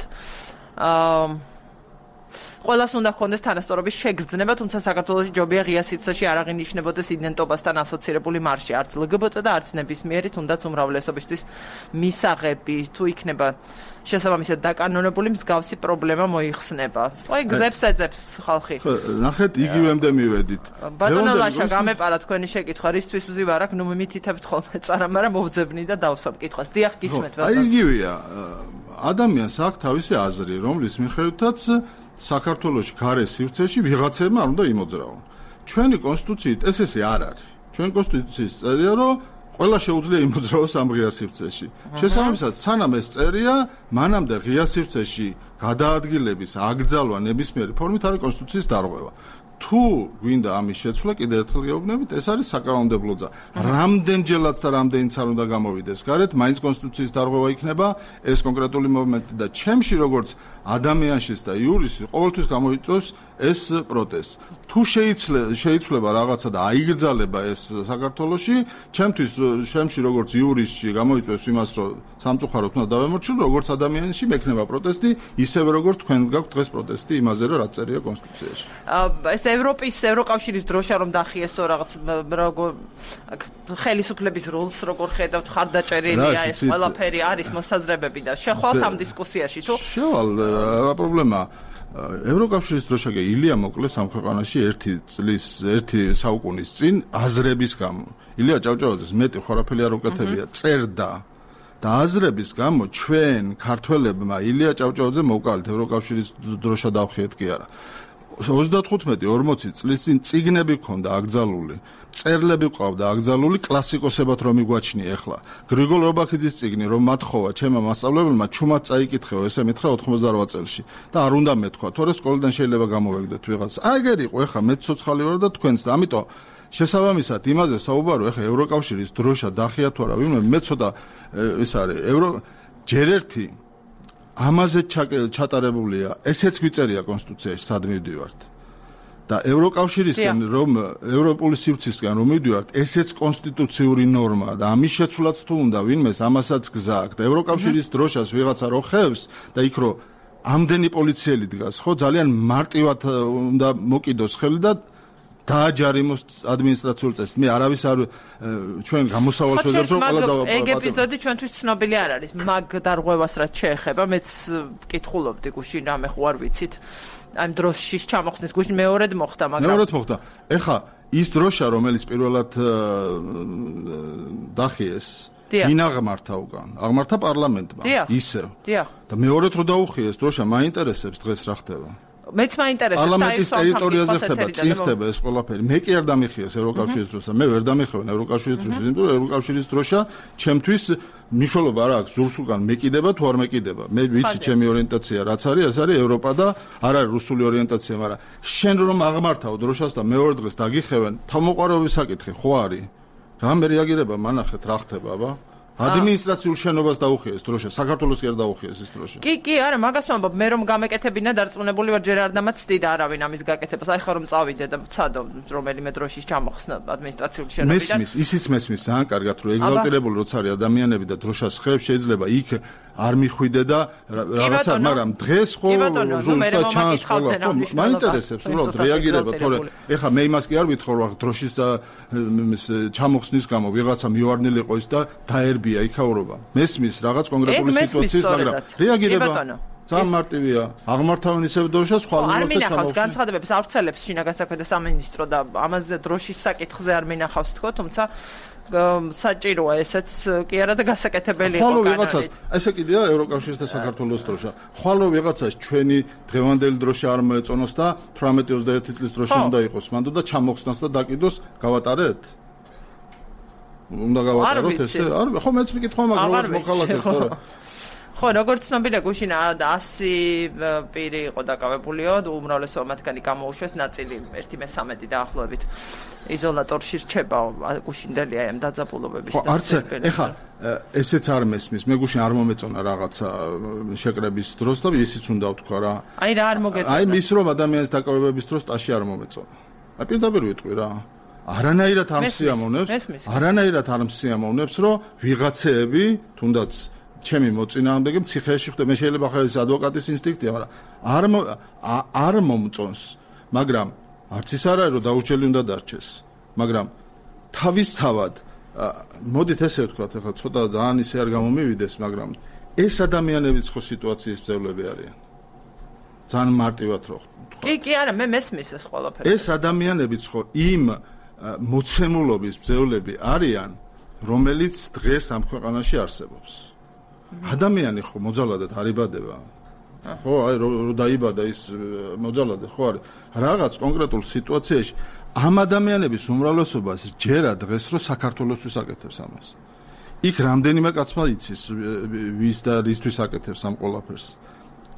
ყველას უნდა ჰქონდეს თანასწორობის შეგრძნება, თუმცა საქართველოში ჯობია ღია სივრცეში არ აღინიშნებოდეს იდენტობასთან ასოცირებული მარში, არც LGBT და არც ნებისმიერი, თუნდაც უმრავლესობისთვის მისაღები, თუ იქნება შესაბამისად დაკანონებული მსგავსი პრობლემა მოიხსნება. აი გზებს ეძებს ხალხი. ნახეთ, იგივემდე მივედით. ბატონო ლაშა, გამეპარა თქვენი შეკითხვა, რისთვის ვზივარ აქ, ნუ მითითებთ ხოლმე წარა, მაგრამ მოვძებნი და დავსვამ კითხვას. დიახ, გისმენთ ბატონო. აი იგივეა. ადამიანს აქვს თავისი აზრი, რომლის მიხედვითაც საქართველოში გარე სივრცეში ვიღაცებმა არ უნდა იმოძრაონ. ჩვენი კონსტიტუციით ესე არ არის. ჩვენი კონსტიტუციის წერია, რომ ყველა შეუძლია იმოძრაოს ამ ღია სივრცეში. შესაბამისად, სანამ ეს წერია, მანამდე ღია სივრცეში გადაადგილების, აკრძალვა ნებისმიერი ფორმით არის კონსტიტუციის დარღვევა. თუ გვინდა ამის შეცვლა, კიდევ ერთხელ გეუბნებით, ეს არის საკანონმდებლო გზა. რამდენჯერაც და რამდენიც არ უნდა გამოვიდეს გარეთ, მაინც კონსტიტუციის დარღვევა იქნება ეს კონკრეტული მომენტი და ჩემში როგორც ადამიანშიც და იურისტს ყოველთვის გამოიწვევს ეს პროტესტი. თუ შეიძლება რაღაცა და აიგრძალება ეს საქართველოში, ჩემში როგორც იურისტში გამოიწვევს იმას, რომ სამწუხაროდ უნდა დავემორჩილო, როგორც ადამიანში მექნება პროტესტი, ისევე როგორც თქვენ გაქვთ დღეს პროტესტი იმაზე, რომ რაც წერია კონსტიტუციაში. ეს ევროკავშირის დროშა რომ დახიესო რაღაც როგორ ხელისუფლების როლს როგორ ხედავთ, ხარდაჭერილია ეს ყველაფერი არის მოსაზრებები და შეხვალთ ამ დისკუსიაში თუ? შევალ, რა პრობლემაა? ევროკავშირის დროშა ილია მოკლეს ამ ქვეყანაში ერთი საუკუნის წინ აზრების გამო. ილია ჭავჭავაძეს მეტი ხარაფელი არ უკეთებია, წერდა და აზრების გამო ჩვენ ქართველებმა ილია ჭავჭავაძე მოვკალით ევროკავშირის დროშა დავხიეთ კი არა. 35-40 წლის წინ წიგნები ქონდა აკრძალული, წერლები ყავდა აკრძალული კლასიკოსებად რომ მიგვაჩნია ახლა. გრიგოლ რობაქიძის წიგნი რომ მათხოვა ჩემმა მასწავლებელმა ჩუმად წაიკითხეო, ესე მითხრა 88 წელში და არ უნდა მეთქვა, თორე სკოლიდან შეიძლება გამოვეგდეთ ვიღაც. აი ეგ იყო, ახლა მე ცოცხალი ვარ და თქვენც და ამიტომ შესაბამისად იმაზე საუბარო, ახლა ევროკავშირის დროშა დახია თუ არა, ვინმე მე ცოტა ის არის ჯერ ერთი ამაზე ჩატარებულია, ესეც გვიწერია კონსტიტუციაში, სად მივდივართ. და ევროკავშირისგან რომ ევროპული სივრცისგან რომ მივდივართ, ესეც კონსტიტუციური ნორმაა და ამის შეცვლაც თუ უნდა ვინმეს ამასაც გზა აქვს და ევროკავშირის დროშას ვიღაცა რო ხევს და იქ რო ამდენი პოლიციელი დგას, ხო, ძალიან მარტივად უნდა მოკიდოს ხელი და დააჯარიმოს ადმინისტრაციულ წესს. მე არავის არ ჩვენ გამოსავალს ვეძებთ რომ ყველა დავაპატიმროთ. ეგ ეპიზოდი ჩვენთვის ცნობილი არ არის. მაგ დარღვევას რაც შეეხება, მეც ვკითხულობდი გუშინ რამე ხო არ ვიცით. ამ დროშის ჩამოხსნის გუშინ მეორედ მოხდა, მაგრამ მეორედ მოხდა. ეხა ის დროშა რომელიც პირველად დახიეს, ვინ აღმართა უკან? აღმართა პარლამენტმა. ისევ. და მეორედ რო დაუხიეს დროშა, მაინტერესებს დღეს რა ხდება. მეც მაინტერესებს პარლამენტის ტერიტორიაზე ხდება, წინ ხდება ეს ყველაფერი. მე კი არ დამიხიეს ევროკავშირის დროშა, მე ვერ დამიხევენ ევროკავშირის დროშას, იმიტომ რომ ევროკავშირის დროშა ჩემთვის მნიშვნელობა არ აქვს, ზურს უკან მეკიდება თუ არ მეკიდება. მე ვიცი ჩემი ორიენტაცია რაც არის, ეს არის ევროპა და არ არის რუსული ორიენტაცია, მაგრამ შენ რომ აღმართავ დროშას და მეორე დღეს დაგიხევენ, თავმოყარების საკითხი ხო არის? რამე რეაგირება მანახეთ რა ხდება, აბა? ადმინისტრაციულ შენობას დაუხიეს დროშა, საქართველოს კი არ დაუხიეს ეს დროშა. კი, არა, მაგას ვამბობ, მე რომ გამეკეთებინა დარწმუნებული ვარ, ჯერ არ დამაცდიდა არავინ ამის გაკეთებას. აი ხო რომ წავიდე და ვცადო რომელიმე დროშის ჩამოხსნა ადმინისტრაციული შენობიდან. ისიც მესმის ძალიან კარგად, რომ ეგზალტირებული როცა არის ადამიანები და დროშას ხევს, შეიძლება იქ არ მიხვიდე და რაღაცა, მაგრამ დღეს ხო ზუსტად ჩანს ხოლმე. მაინტერესებს უბრალოდ რეაგირება, თორე ეხა მე იმას კი არ ვითხოვ, რომ დროშის და ჩამოხსნის გამო ვიღაცა მივარნილიყო ის და დაერბია იქაურობა. მესმის რაღაც კონკრეტული სიტუაციის, მაგრამ რეაგირება ძალიან მარტივია. აღმართავენ ისევ დროშას, ხვალ არ მინახავს განცხადებებს, ავრცელებს შინაგან საქმეთა სამინისტრო და ამაზე დროშის საკითხზე არ მინახავს თქო, თუმცა საჭიროა ესეც კი არა და გასაკეთებელი იყო კანონით. ხვალ ვიღაცას, ესე კიდეა ევროკავშირის და საქართველოს დროშა. ხვალ ვიღაცას ჩვენი დღევანდელი დროშა არ მოეწონოს და 18-21 წლის დროშა უნდა იყოს მანდ და ჩამოხსნას და დაკიდოს, გავატარეთ? უნდა გავატაროთ ესე? არ ხო მეც მიკითხვა, მაგრამ როგორც მოხალათეს თორე ხო, როგორც ცნობილია, გუშინ 100 პირი იყო დაკავებულიო, უმრავლესობა მათგანი გამოუშვეს, ნაწილი 1/13 დაახლოებით იზოლატორში რჩება გუშინდელი აი ამ დაძაბულობების და ეხა ესეც არ მესმის, მე გუშინ არ მომეწონა რაღაცა შეკრების დროს და ისიც უნდა ვთქვა რა. აი რა არ მოგეწონა? აი მის რომ ადამიანის დაკავებების დროს ტაში არ მომეწონა. აი პირდაპირ ვიტყვი რა. არანაირად არ მსიამოვნებს, რომ ვიღაცეები თუნდაც ჩემი მოწინააღმდეგე ციხეში ხდება, მე შეიძლება ხა ეს ადვოკატის ინსტინქტია, მაგრამ არ მომწონს, მაგრამ არც ის არ არის რომ დაურჩელი უნდა დარჩეს, მაგრამ თავისთავად მოდით ესე ვთქვათ, ახლა ცოტა ძალიან ისე არ გამომივიდეს, მაგრამ ეს ადამიანებიც ხო სიტუაციის მძევლები არიან. ძალიან მარტივად რო ვთქვა. კი, არა, მე მესმის ეს ყველაფერი. ეს ადამიანებიც ხო იმ მოცემულობის მძევლები არიან, რომელიც დღეს ამ ქვეყანაში არსებობს. ადამიანი ხო მოძალადად არ იბადება. ხო, აი რო დაიბადა ის მოძალადე ხო არის. რაღაც კონკრეტულ სიტუაციაში ამ ადამიანების უმრავლესობას ჯერა დღეს რომ საქართველოსთვის აკეთებს ამას. იქ რამდენიმე კაცმა იცის ვის და რისთვის აკეთებს ამ ყველაფერს.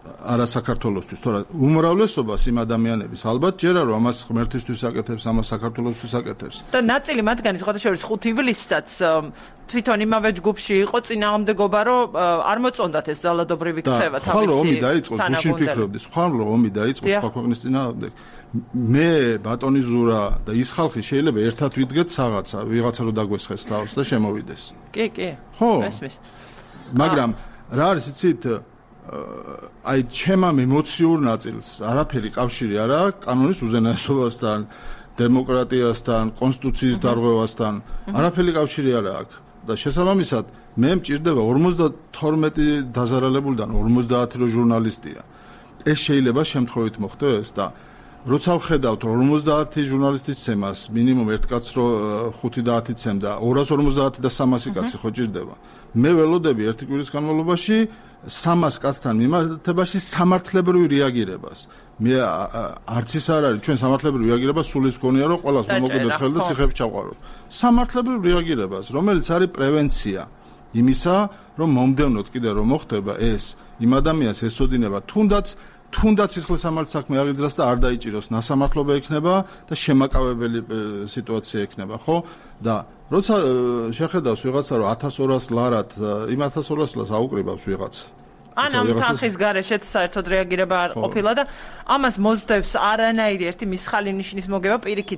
არა საქართველოსთვის, თორემ უმრავლესობას იმ ადამიანების ალბათ ჯერა რომ ამას ღმერთისთვის აკეთებს, ამას საქართველოსთვის აკეთებს. და ნაწილი მათგანის შესაძლოა 5 ივლისსაც თვითონ იმავე ჯგუფში იყო წინააღმდეგობა, რომ არ მოწონდათ ეს ძალადობრივი ქცევა თავისი. ხვალ ომი დაიწყოს, გუშინ ფიქრობდის, ხვალ ომი დაიწყოს სხვა ქვეყნის წინააღმდეგ. მე ბატონი ზურა და ის ხალხი შეიძლება ერთად ვიდგეთ საღაცა, ვიღაცა რომ დაგვესხეს თავს და შემოვიდეს. კი, ხო, ესმის. მაგრამ რა არის იცით აი ჩემ ამ ემოციურ ნაწილს არაფერი კავშირი არ აქვს კანონის უზენაესობასთან, დემოკრატიასთან, კონსტიტუციის დარღვევასთან, არაფერი კავშირი არ აქვს და შესაბამისად მე მჭირდება 52 დაზარალებულიდან 50 რო ჟურნალისტია. ეს შეიძლება შემთხვევით მოხდეს და როცა ვხედავთ 50 ჟურნალისტის ცემას, მინიმუმ ერთ კაცს რო 5 და 10 ცემდა, 250 და 300 კაცი ხო ჭირდება. მე ველოდები ერთი კვირის განმავლობაში 300 კაცთან მიმართებაში სამართლებრივ რეაგირებას. მე არც ის არ არის ჩვენ სამართლებრივ რეაგირებას სულის გონია რომ ყველას მომკვიდეთ ხელი და ციხეებში ჩავყაროთ. სამართლებრივ რეაგირებას, რომელიც არის პრევენცია იმისა, რომ მომდევნოთ კიდე რომ მოხდება ეს, იმ ადამიანს ესოდინება თუნდაც სისხლისამართლე საქმე აღიძრას და არ დაიჭიროს ნასამართლობა ექნება და შემაკავებელი სიტუაცია ექნება, ხო? და როცა შეხედავს ვიღაცა რომ 1200 ლარად იმ 1200 ლარს აუკრიბავს ვიღაცა. ან ამ თანხის გარეშეც საერთოდ რეაგირება არ ყოფილა და ამას მოსდევს არანაირი ერთი მისხალი ნიშნის მოგება პირიქით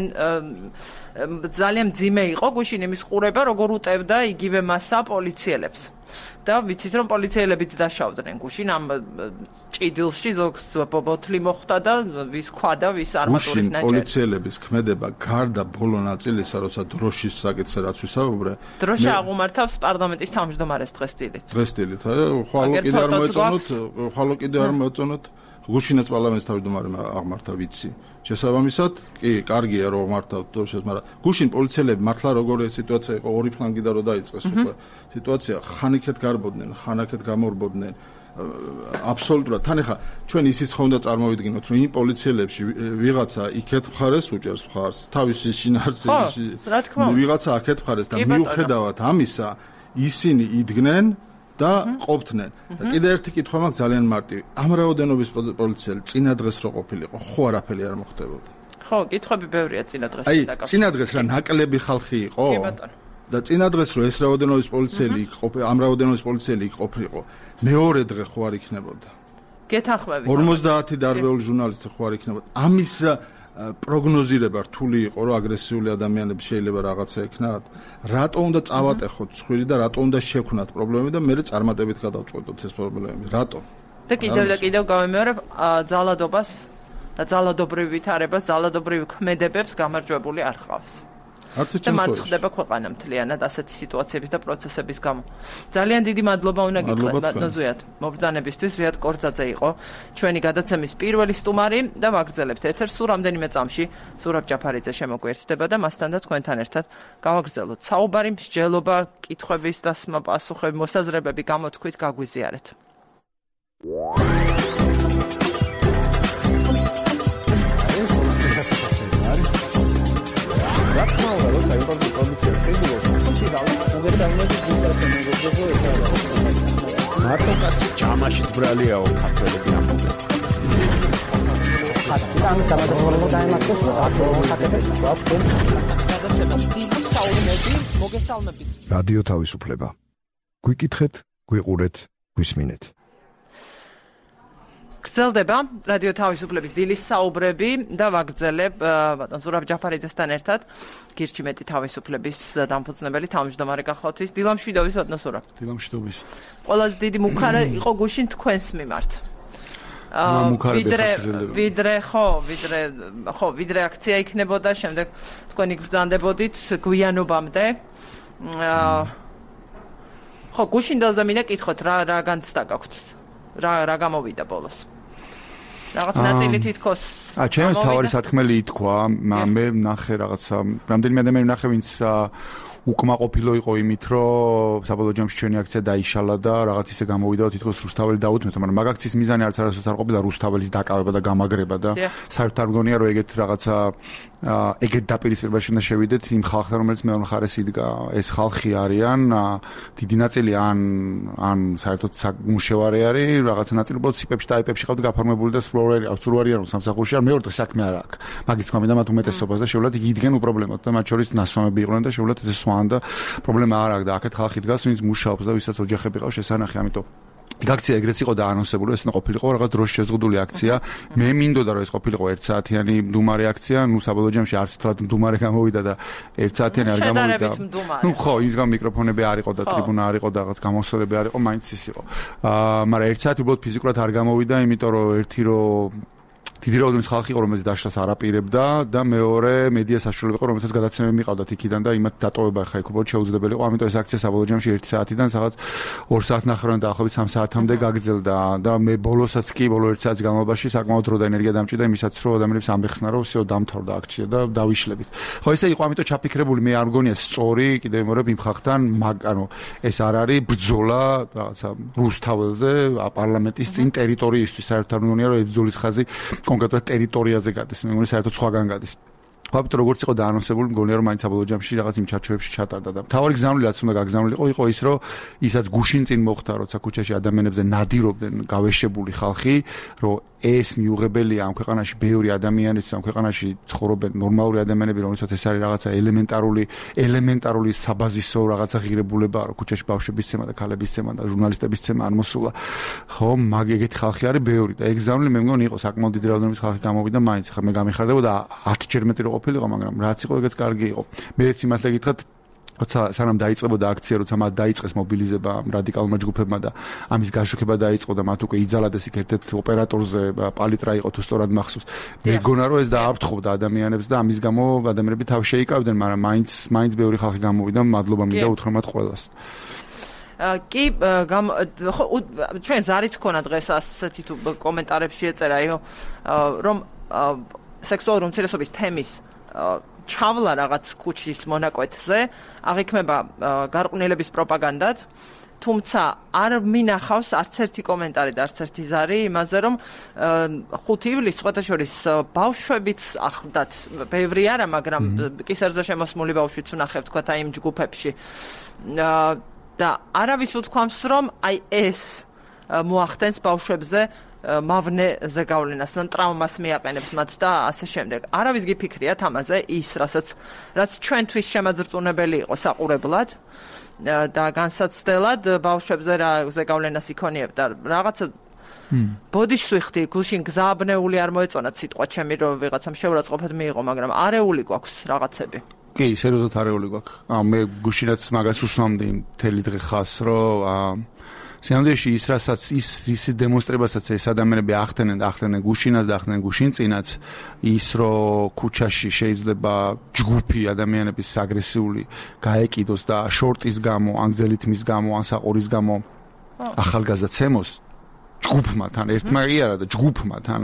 ძალიან მძიმე იყო გუშინ იმის ყურება როგორ უტევდა იგივე მასა პოლიციელებს. და ვიცით რომ პოლიციელებიც დაშავდნენ გუშინ ამ ჭიდილში ზოგს ბოთლი მოხვდა და ვის ქვა და ვის არმატურის ნაჭერი. პოლიციელების ქმედება გარდა ბოლო ნაწილისა, როცა დროშის საკითხზე რაც ვისაუბრე. დროშა აღუმართავს პარლამენტის თავმჯდომარეს დღესდილით. დღესდილით, ხვალო კიდე არ მოწონოთ. გუშინაც პარლამენტის თავმჯდომარემ აღმართა ვიცი. შესაბამისად, კი, კარგია რომ აღმართავთ დროშას, მაგრამ გუშინ პოლიციელები მართლა როგორი სიტუაცია იყო, ორი ფლანგიდან რო დაიწყეს უკვე სიტუაცია, ხანიქეთ გარბოდნენ, ხანაქეთ გამორბოდნენ. აბსოლუტურად. თან ახლა ჩვენ ისიც ხომ უნდა წარმოვიდგინოთ, რომ იმ პოლიციელებში ვიღაცა იქეთ მხარეს უჭერს მხარს, თავისი შინაარსის ვიღაცა აქეთ მხარეს და მიუხედავად ამისა, ისინი იდგნენ და ყოფდნენ. და კიდე ერთი კითხვა მაქვს ძალიან მარტივი. ამ რაოდენობის პოლიციელი წინა დღეს რო ყოფილიყო, ხო არაფერი არ მოხდებოდა. ხო, კითხვები ბევრია წინა დღეს. აი, წინა დღეს რა ნაკლები ხალხი იყო? კი ბატონო. და წინა დღეს რო ეს რაოდენობის პოლიციელი ამ რაოდენობის პოლიციელი იქ ყოფილიყო, მეორე დღე ხო არ იქნებოდა. გეთანხმებით. 50 დარბეული ჟურნალისტი ხო არ იქნებოდა. ამის პროგნოზირება რთული იყო, რომ აგრესიული ადამიანები შეიძლება რაღაცა ექნათ. რატო უნდა წავატეხოთ ცხვირი და რატო უნდა შექმნათ პრობლემები და მე წარმატებით გადავწყვეტოთ ეს პრობლემები. რატო? და კიდევ გავემეორებ ძალადობას და ძალადობრივ ვითარებას, ძალადობრივ ქმედებებს გამარჯვებული არ ხავს. და მათ ხდება ქვეყანა მთლიანად ასეთი სიტუაციების და პროცესების გამო. ძალიან დიდი მადლობა უნდა გითხრათ ბატონზუიათ მობრძანებისთვის. ზუიად კორძაძე იყო ჩვენი გადაცემის პირველი სტუმარი და ვაგრძელებთ ეთერს სულ რამდენიმე წამში. ზურაბ ჯაფარიძე შემოგვიერთდება და მასთან და თქვენთან ერთად გავაგრძელოთ საუბარი, მსჯელობა, კითხვების დასმა, პასუხები, მოსაზრებები გამოთქვით, გაგვიზიარეთ. მარტო კაცი ჯამაშიც ბრალიაო ქართველები ამბობენ. რადიო თავისუფლება. გვიკითხეთ, გვიყურეთ, გვისმინეთ. გრძელდება რადიო თავისუფლების დილის საუბრები და ვაგრძელებ ბატონ ზურაბ ჯაფარიძესთან ერთად გირჩიმეტი თავისუფლების დამფუძნებელი თავმჯდომარე გახლავთ ის დილამშვიდობის ბატონ ზურაბ. დილამშვიდობის. ყველაზე დიდი მუქარა იყო გუშინ თქვენს მიმართ. ვიდრე აქცია იქნებოდა, შემდეგ თქვენი გრძანდებოდით გვიანობამდე. ხო, გუშინდელზე მინდა კითხოთ, რა განცდა გაქვთ? რა გამოვიდა ბოლოს? რაღაც ნაწილი თითქოს ჩემს თავარი სათქმელი ითქვა, მე ნახე რაღაცა რამდენიმე ადამიანი ნახე, ვინც უკმაყოფილო იყო იმით, რომ საბოლოო ჯამში ჩვენი აქცია დაიშალა და რაღაც ისე გამოვიდა, თითქოს რუსთაველი დაუთმეთ, მაგრამ მაგ აქციის მიზანი არც არასოდეს არ ყოფილა რუსთაველის დაკავება და გამაგრება და საერთოდ არ მგონია რომ ეგეთ რაღაცა ეგეთ დაპირისპირებაში უნდა შევიდეთ იმ ხალხთან, რომელიც მეორე მხარეს იდგა. ეს ხალხი არიან დიდი ნაწილი ან საერთოდ მუშევარი არის, რაღაცა ნაწილი უბრალოდ სიპებში და აიპებში ყავთ გაფორმებული და სულ არიან სამსახურში, ან მეორე დღე საქმე არ აქვს. მაგის თქმა უნდა მათ უმეტესობას და შეუძლათ იგი იდგენ უპრობლემოდ და მათ შორის ნასვამები იყვნენ და შეუძლათ ეს სვან და პრობლემა არ აქვს და აქეთ ხალხი დგას, ვინც მუშაობს და ვისაც ოჯახები ყავს შესანახი, ამიტომ იქ აქცია ეგრეც იყო დაანონსებული, ეს უნდა ყოფილიყო რაღაც დროში შეზღუდული აქცია. მე მინდოდა რომ ეს ყოფილიყო 1 საათიანი მდუმარე აქცია, ნუ საბოლოო ჯამში არც თრად მდუმარე გამოვიდა და 1 საათიანი არ გამოვიდა. ნუ ხო, ის გამ მიკროფონები არ იყო და ტრიბუნა არ იყო და რაღაც გამოსვლები არ იყო, მაინც ის იყო. მაგრამ 1 საათი უბრალოდ ფიზიკურად არ გამოვიდა, იმიტომ რომ ერთი რომ დიდი რაოდენობის ხალხი იყო, რომელიც დაშლას არ აპირებდა და მეორე მედია საშუალება იყო, რომელსაც გადაცემები მიყავდათ იქიდან და იმათ დატოვება ხა იქ უბრალოდ შეუძლებელი იყო. ამიტომ ეს აქცია საბოლოო ჯამში 1 საათიდან რაღაც 2 საათნახევრამდე დაახლოებით 3 საათამდე გაგრძელდა და მე ბოლოსაც კი ბოლო 1 საათის განმავლობაში საკმაოდ დრო და ენერგია დამჭირდა იმისაც, რომ ადამიანებს ამბეხსნა, რომ всё დამთავრდა აქცია და დავიშლებით. ხო, ესე იყო, ამიტომ ჩაფიქრებული მე არ მგონია სწორი, კიდევ იმორებ იმ ხალხთან, ანუ ეს არ არის ბრძოლა რაღაცა რუსთაველზე, პარლამენტის წინ ტერიტორიისთვის, საერთოდ არ მგონია, რომ ეს ბრძოლის ხაზი კონკრეტულად ტერიტორიაზე გადის, მე მგონი საერთოდ სხვაგან გადის. ვაბიტო როგორც იყო დაანონსებული, მგონია რომ მაინც საბოლოო ჯამში რაღაც იმ ჩარჩოებში ჩატარდა და თავარი გზავნილი რაც უნდა გაგზავნილიყო, იყო ის, რომ ისაც გუშინ წინ მოხდა, როცა ქუჩაში ადამიანებზე ნადირობდნენ გავეშებული ხალხი, რომ ეს მიუღებელია ამ ქვეყანაში ბევრი ადამიანის, ამ ქვეყანაში ცხოვრობენ ნორმალური ადამიანები, რომელსაც ეს არის რაღაცა ელემენტარული საბაზისო რაღაცა ღირებულება, რომ ქუჩაში ბავშვების ცემა და ქალების ცემა და ჟურნალისტების ცემა არ მოსულა. ხო, მაგ ეგეთი ხალხი არის ბევრი და ეგ გზავნილი მე მგონი იყო საკმაოდ დიდი რაოდენობის ხალხი გამოვიდა მაინც. ხა მე გამიხარდებოდა 10 ჯერ მეტი რო ყოფილიყო, მაგრამ რაც იყო ეგეც კარგი იყო. მე ერთ სიმართლე გითხრათ, როცა სანამ დაიწყებოდა აქცია, როცა მათ დაიწყეს მობილიზება რადიკალურმა ჯგუფებმა და ამის გაშუქება დაიწყო და მათ უკვე იძალადეს იქ ერთ-ერთ ოპერატორზე პალიტრა იყო თუ სწორად მახსოვს. მეგონა რომ ეს დააფრთხობდა ადამიანებს და ამის გამო ადამიანები თავს შეიკავდნენ, მაგრამ მაინც ბევრი ხალხი გამოვიდა, მადლობა მინდა უთხრომად ყველას. კი, ჩვენ ზარით ქონა დღეს ასეთი თუ კომენტარებში ეწერა, რომ სექსუალური უმცირესობის თემის ჩავლა რაღაც ქუჩის მონაკვეთზე აღიქმება გარყვნილების პროპაგანდად, თუმცა არ მინახავს არც ერთი კომენტარი და არც ერთი ზარი იმაზე, რომ 5 ივლისს სხვათაშორის ბავშვებიც ახლდათ, ბევრი არა, მაგრამ კისერზე შემოსმული ბავშვიც ვნახევთ თქვათ აი იმ ჯგუფებში. და არავის უთქვამს, რომ აი ეს მოახდენს ბავშვებზე მავნე ზეგავლენას, ან ტრაუმას მიაყენებს მათ და ასე შემდეგ. არავის გიფიქრიათ ამაზე ის, რაც ჩვენთვის შემაძრწუნებელი იყო საყურებლად და განსაცდელად ბავშვებზე რა ზეგავლენას იქონიებდა. რაღაცა ბოდიშს ვიხდი, გულშინ გზააბნეული არ მოეწონათ სიტყვა ჩემი, რომ ვიღაცამ შეურაცხყოფად მიიღო, მაგრამ არეული გვაქვს რაღაცები. კი, სერიოზულად არეული გვაქვს. მე გუშინაც მაგას უსვამდი მთელი დღე ხას, რომ სინამდვილეში ის დემონსტრებასაც ეს ადამიანები ახდენენ გუშინაც და ახდენენ გუშინწინაც, ის რომ ქუჩაში შეიძლება ჯგუფი ადამიანების აგრესიული გაეკიდოს და შორტის გამო, ან გზელითმის გამო, ან საყურის გამო ახალგაზრდა ცემოს ჯგუფმა თან ერთმა კი არა და ჯგუფმა თან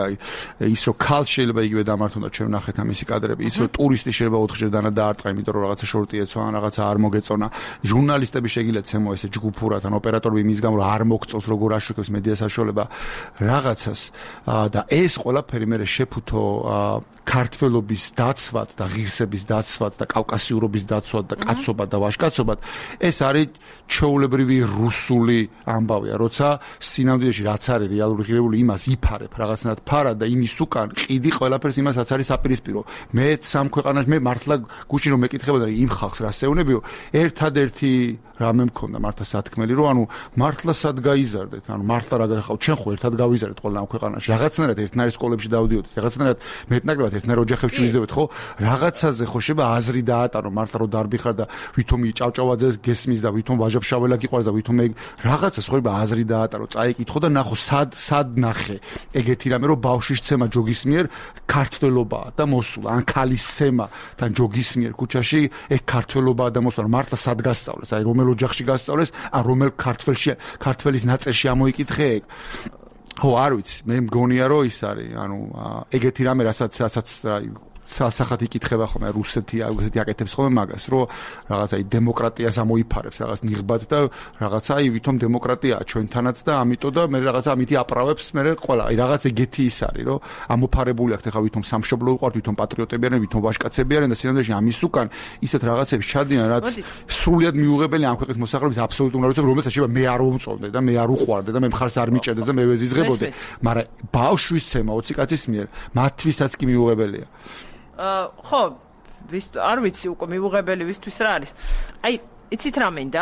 ის რომ ქალ შეიძლება იგივე დამართონ და ჩვენ ვნახეთ ამისი კადრები, ის რომ ტურისტი შეიძლება 4-ჯერ დაარტყა, იმიტომ რომ რაღაცა შორტი ეცვა, ან რაღაცა არ მოგეწონა, ჟურნალისტები შეგიძლიათ ცემო ესე ჯგუფურად, ან ოპერატორები იმის გამო რომ არ მოგწონს როგორ აშუქებს მედია საშუალება რაღაცას და ეს ყველაფერი მე შეფუთო ქართველობის დაცვად და ღირსების დაცვად და კავკასიურობის დაცვად და კაცობად და ვაჟკაცობად, ეს არის ჩვეულებრივი რუსული ამბავია, როცა სინამდვილეში რაც არის რეალური ღირებული, იმას იფარებ რაღაცნაირად ფარად და იმის უკან ყიდი ყველაფერს იმას რაც არის საპირისპირო. მე სამ ქვეყანაში მე მართლა გუშინ რომ მეკითხებოდა იმ ხალხს რა შეეუნებიო, ერთადერთი რამე მქონდა მართლა სათქმელი, რომ ანუ მართლა სად გაიზარდეთ, ანუ მართლა რა გახავთ, ჩვენ ხო ერთად გავიზარდეთ ყველა ამ ქვეყანაში, რაღაცნაირად ერთნაირ სკოლებში დავდიოდით, რაღაცნაირად მეტნაკლებად ერთნაირ ოჯახებში ვიზრდებით, ხო, რაღაცაზე ხო შეიძლება აზრი დაატარო, მართლა რომ დარბი ხარ და ვითომ ჭავჭავაძეს გესმის და ვითომ ვაჟა-ფშაველა გიყვარს და ვითომ ეგ რაღაცას ხო შეიძლება აზრი დაატარო, წაიკითხო და ნახო სად ნახე ეგეთი რამე, რომ ბავშვის ცემა ჯოგის მიერ ქართველობაა და მოსულა, ან ქალის ცემა თან ჯოგის მიერ ქუჩაში ეგ ქართველობაა და მოსულა, მართლა სად გასწავლეს, აი რომელ ოჯახში გასწავლეს, ან რომელ ქართველის ნაწერში ამოიკითხე ეგ. ხო, არ ვიცი, მე მგონია რომ ის არის, ანუ ეგეთი რამე, რასაც სასახად იკითხება ხოლმე რუსეთი აკეთებს ხოლმე მაგას, რომ რაღაცა დემოკრატიას ამოიფარებს რაღაც ნიღბად და რაღაცა ვითომ დემოკრატიაა ჩვენთანაც და ამიტომ და მე რაღაცა ამითი აპრავებს მე ყველა რაღაც ეგეთი ის არის, რომ ამოფარებული აქვს ხა ვითომ სამშობლო უყვართ, ვითომ პატრიოტები არიან, ვითომ ვაჟკაცები არიან და სინამდვილეში ამის უკან ისეთ რაღაცებს ჩადიან, რაც სრულიად მიუღებელი ამ ქვეყნის მოსახლეობის აბსოლუტურ უნაროთებს, რომელსაც შეიძლება მე არ ვუმწონდე და მე არ უყვარდე და მე მხარს არ მიჭერდეს და მე ვეზიზღებოდე, მაგრამ ბავშვის ცემა 20 კაცის მიერ მათთვისაც კი მიუღებელია. ხო, არ ვიცი უკვე მიუღებელი ვისთვის რა არის. აი, იცით რა მინდა?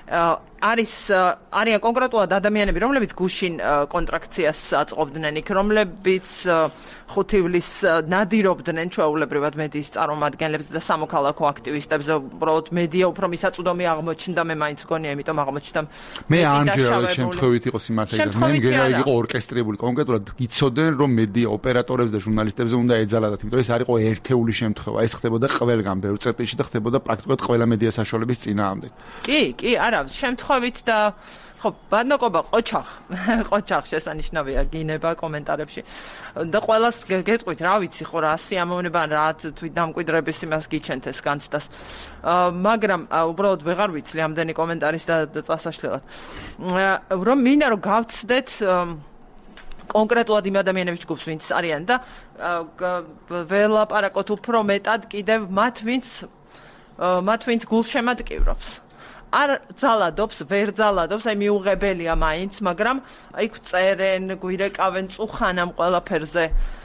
არიან კონკრეტულად ადამიანები, რომლებიც გუშინ კონტრაქციას აწყობდნენ იქ, რომლებიც 5 ივლისს ნადირობდნენ ჩვეულებრივად მედიის წარმომადგენლებს და სამოქალაქო აქტივისტებს, უბრალოდ მედია უფრო მისაწვდომი აღმოჩნდა, მე მაინც მგონია, იმიტომ აღმოჩნდა. მე ამჯერად შემთხვევით იყო სიმართლე და მე მგონია იყო ორკესტრირებული, კონკრეტულად იცოდნენ, რომ მედია ოპერატორებს და ჟურნალისტებს უნდა ეძალათ, იმიტომ ეს არ იყო ერთეული შემთხვევა, ეს ხდებოდა ყველგან, ბევრ წერტილში და ხდებოდა პრაქტიკულად ყველა მედია საშუალების წინააღმდეგ. კი, არა, შემთხვევით და ხო, ბანოკობა ყოჩახ შესანიშნავია გინება კომენტარებში. და ყველას გეტყვით, რა ვიცი, ხო რა სიამოვნება რა თვით დამკვიდრების იმას გიჩენთეს განცდას. მაგრამ უბრალოდ ვეღარ ვიცი ამდენი კომენტარის და წასაშლელად. რომ მინდა რომ გავცდეთ კონკრეტულად იმ ადამიანების ჯგუფს, ვინც არიან და ველაპარაკოთ უფრო მეტად კიდევ მათ ვინც გულშემატკივრობს. არ ძალადობს, ვერ ძალადობს, აი მიუღებელია მაინც, მაგრამ აი წერენ, გვირეკავენ წუხანამ ყველაფერზე.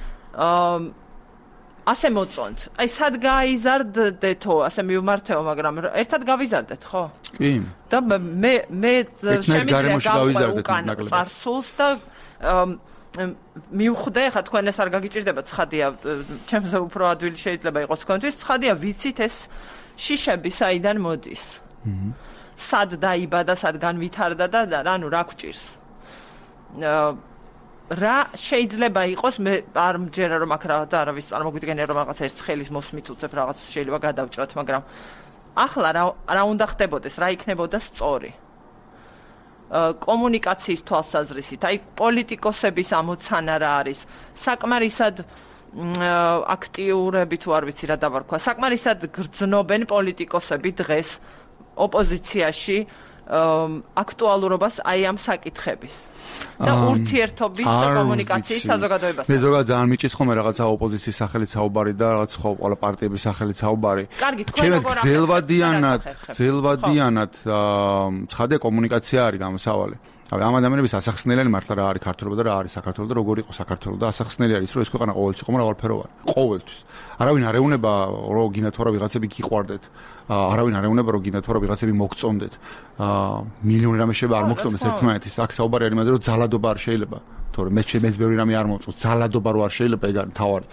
ასე მოწონთ. აი სად გაიზარდეთო, ასე მივმართეო, მაგრამ ერთად გავიზარდეთ, ხო? კი. და მე შემიძლია გავიზარდეთ წარსულს და მივხვდე, ხა თქვენ ეს არ გაგიჭირდება ცხადია, ჩემს უფრო ადვილი შეიძლება იყოს თქვენთვის, ცხადია ვიცით ეს შიშები საიდან მოდის. სად დაიბადა, სად განვითარდა და რანუ რა გვჭირს. რა შეიძლება იყოს, მე არ მჯერა რომ აქ არავის წარმოგვიდგენია რომ რაღაც ერთ ხელის მოსმით უწევ რაღაც შეიძლება გადავჭრათ, მაგრამ ახლა რა უნდა ხდებოდეს, რა იქნებოდა სწორი. კომუნიკაციის თვალსაზრისით, აი პოლიტიკოსების ამოცანა რა არის, საკმარისად აქტიურები თუ არ ვიცი რა დავარქვა, საკმარისად გრძნობენ პოლიტიკოსები დღეს ოპოზიციაში აქტუალურობას აი ამ საკითხების და ურთიერთობის და კომუნიკაციის საზოგადოებას. მე ზოგადად ძალიან მიჭის ხოლმე რაღაცა ოპოზიციის სახელით საუბარი და რაღაც ხო ყველა პარტიების სახელით საუბარი. კარგი, თქვენ როგორ გრძელვადიანად ცხადია კომუნიკაცია არის გამოსავალი. ამ ადამიანების ასახსნელიანი მართლა რა არის ქართულობა და რა არის საქართველო და როგორ იყო საქართველო და ასახსნელი არის რომ ეს ქვეყანა ყოველთვის იყო მრავალფეროვანი ყოველთვის არავინ არ ეუნება რომ გინათ რა ვიღაცები გიყვარდეთ არავინ არ ეუნება რომ გინათ რა ვიღაცები მოგწონდეთ მილიონი რამე შეიძლება არ მოგწონდეს ერთმანეთის აქ საუბარი არის იმაზე რომ ძალადობა არ შეიძლება თორემ მეც ბევრი რამე არ მომწონს ძალადობა რო არ შეიძლება ეგ არის თავარი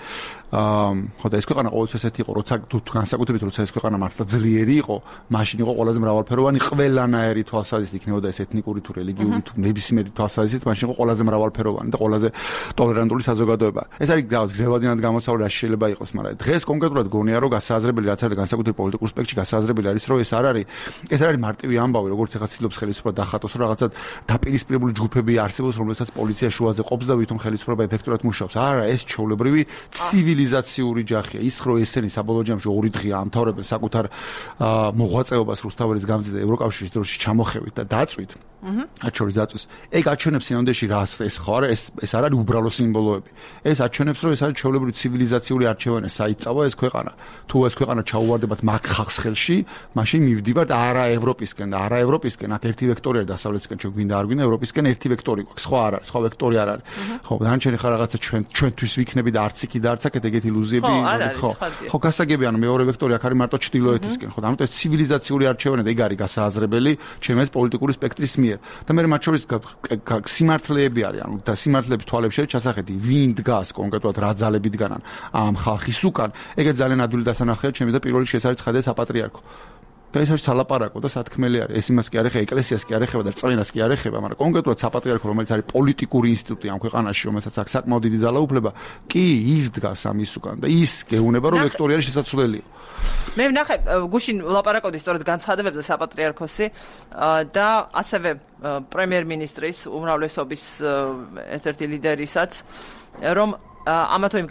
ხო და ეს ქვეყანა ყოველთვის ესეთი იყო როცა განსაკუთრებით როცა ეს ქვეყანა მართლა ძლიერი იყო მაშინ იყო ყველაზე მრავალფეროვანი ყველანაირი თვალსაზრისით იქნებოდა ეს ეთნიკური თუ რელიგიური თუ ნებისმიერი თვალსაზრისით მაშინ იყო ყველაზე მრავალფეროვანი და ყველაზე ტოლერანტული საზოგადოება ეს არის გზევადიანად გამოსავალი რა შეიძლება იყოს მაგრამ დღეს კონკრეტულად გონია რომ გასაზრებელი რაც არის განსაკუთრებით პოლიტიკურ სპექტრში გასაზრებელი არის რომ ეს არ არის მარტივი ამბავი როგორც ეხა ცდილობს ხელისუფლება დახატოს რომ რაღაცა დაპირისპირებული ჯგუფები არსებობს რომელსაც პოლიცია შუაზე ყოფს და ვითომ ხელისუფლება ეფექტურად მუშაობს არა ეს ჩაოლებრივი ცივილიზაციური ჯახია ის რო ესენი საბოლოო ჯამში 2 დღეა ამთავრებენ საკუთარ მოღვაწეობას რუსთაველის გამზირდა ევროკავშირის დროში ჩამოხევით და დაწვით მათ შორის დაწვის ეგ აჩვენებს სინამდვილეში რას ეს ხო არა ეს არ არის უბრალო სიმბოლოები ეს აჩვენებს რომ ეს არის ჩაოლებრივი ცივილიზაციური არჩევანი საიწავა ეს ქვეყანა თუ ეს ქვეყანა ჩაუვარდებათ მაგ ხალხს ხელში მაშინ მივდივართ არა ევროპისკენ და არა ევროპისკენ აქ ერთი ვექტორი არის დასავლეთისკენ ჩვენ გვინდა არ გვინდა ევროპისკენ ერთი ვექტორი გვაქვს სხვა არ არის სხვა ვექტორი არ არის ხო დანარჩენი ხარ რაღაცა ჩვენთვის ვიქნები და არც იქი და არც აქ ეგეთი ილუზიები ხო გასაგებია ანუ მეორე ვექტორი აქ არის მარტო ჩრდილოეთისკენ ხო ამიტომ ეს ცივილიზაციური არჩევანი და ეგ არის გასააზრებელი ჩემს პოლიტიკური სპექტრის მიერ და მე მათ შორის სიმართლეები არის ანუ და სიმართლეების თვალებში არის ჩასახედი ვინ დგას კონკრეტულად რა ძალები დგანან ამ ხალხის უკან ეგეც ძალიან ადვილი დასანახია ჩემი და პირველ რიგში ეს არის ცხადია საპატრიარქო და ეს არის სალაპარაკო და სათქმელი არის ეს იმას კი არ ეხება ეკლესიას კი არ ეხება და წვენას კი არ ეხება მაგრამ კონკრეტულად საპატრიარქო რომელიც არის პოლიტიკური ინსტიტუტი ამ ქვეყანაში რომელსაც აქვს საკმაოდ დიდი ძალაუფლება კი ის დგას ამის უკან და ის გეუბნება რომ ვექტორი არის შესაძლებელია მე ვნახე გუშინ ვლაპარაკობდი სწორედ განცხადებებზე საპატრიარქოსი და ასევე პრემიერ-მინისტრის უმრავლესობის ერთ-ერთი ლიდერისაც რომ ამა თუ იმ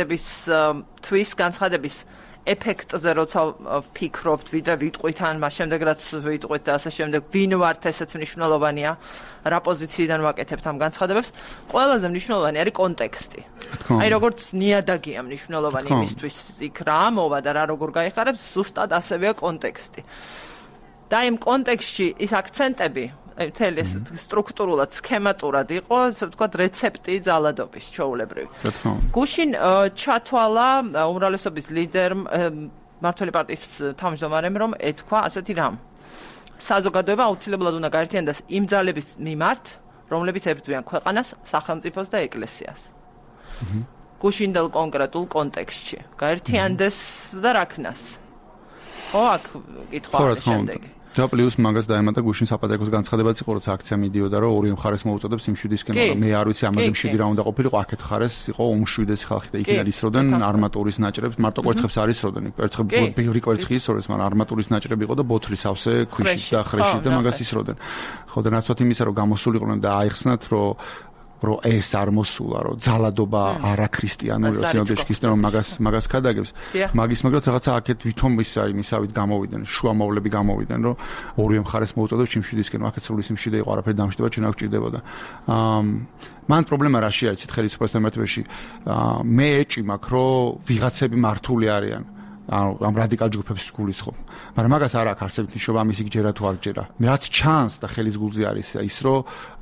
განცხადების ეფექტზე როცა ვფიქრობთ, ვიდრე ვიტყვით ან მას შემდეგ რაც ვიტყვით და ასე შემდეგ, ვინ ვართ, ესეც მნიშვნელოვანია, რა პოზიციიდან ვაკეთებთ ამ განცხადებებს. ყველაზე მნიშვნელოვანი არის კონტექსტი. აი როგორც ნიადაგია მნიშვნელოვანი იმისთვის იქ რა მოვა და რა როგორ გაიხარებს, ზუსტად ასევეა კონტექსტი. და იმ კონტექსტში ის აქცენტები მთელი სტრუქტურულად, სქემატურად იყო, ასე ვთქვათ, რეცეპტი ძალადობის ჩვეულებრივი. გუშინ ჩათვალა უმრავლესობის ლიდერმა მმართველი პარტიის თავმჯდომარემ, რომ ეთქვა ასეთი რამ. საზოგადოება აუცილებლად უნდა გაერთიანდეს იმ ძალების მიმართ, რომლებიც ებრძვიან ქვეყანას, სახელმწიფოს და ეკლესიას. გუშინდელ კონკრეტულ კონტექსტში. გაერთიანდეს და რაქნას. ხო, აქ კითხვა არის შემდეგი. და პლუს მაგას დაემატა გუშინ საპატრიარქოს განცხადებაც იყო, როცა აქცია მიდიოდა, რომ ორი მხარეს მოუწოდებს იმშვიდისკენ, მაგრამ მე არ ვიცი ამაზე მშვიდი რა უნდა ყოფილიყო, აქეთ მხარეს იყო უმშვიდესი ხალხი და იქიდან ისროდნენ არმატურის ნაჭრებს, მარტო კვერცხებს არ ისროდნენ, ბევრი კვერცხი ისროდეს, მაგრამ არმატურის ნაჭრები იყო და ბოთლის ავსე ქვიშით და ხრეშით და მაგას ისროდნენ. ხო და ნაცვლად იმისა, რომ გამოსულიყვნენ და აიხსნათ, რომ ეს არ მოსულა, რომ ძალადობა არაქრისტიანული სინოდში ქრისტე რომ მაგას ქადაგებს. მაგის მაგრამ რაღაცა აქეთ ვითომ ისავით გამოვიდნენ, შუამოვლები გამოვიდნენ, რომ ორივე მხარეს მოუწოდებს ჩიმშვიდისკენ, აქეთ სრული სიმშვიდე იყო, არაფერი დამშვიდება, ჩვენ არ გვჭირდებოდა. მან პრობლემა რაში არის ხელისუფლებასთან მართებაში? მე ეჭი მაქვს, რომ ვიღაცები მართული არიან. ამ რადიკალ ჯგუფებს გულისხმობ. მაგრამ მაგას არ აქვს არსებითი ნიშნობა, ამის იქ ჯერა თუ არ ჯერა. რაც ჩანს და ხელის გულზე არის ის, რომ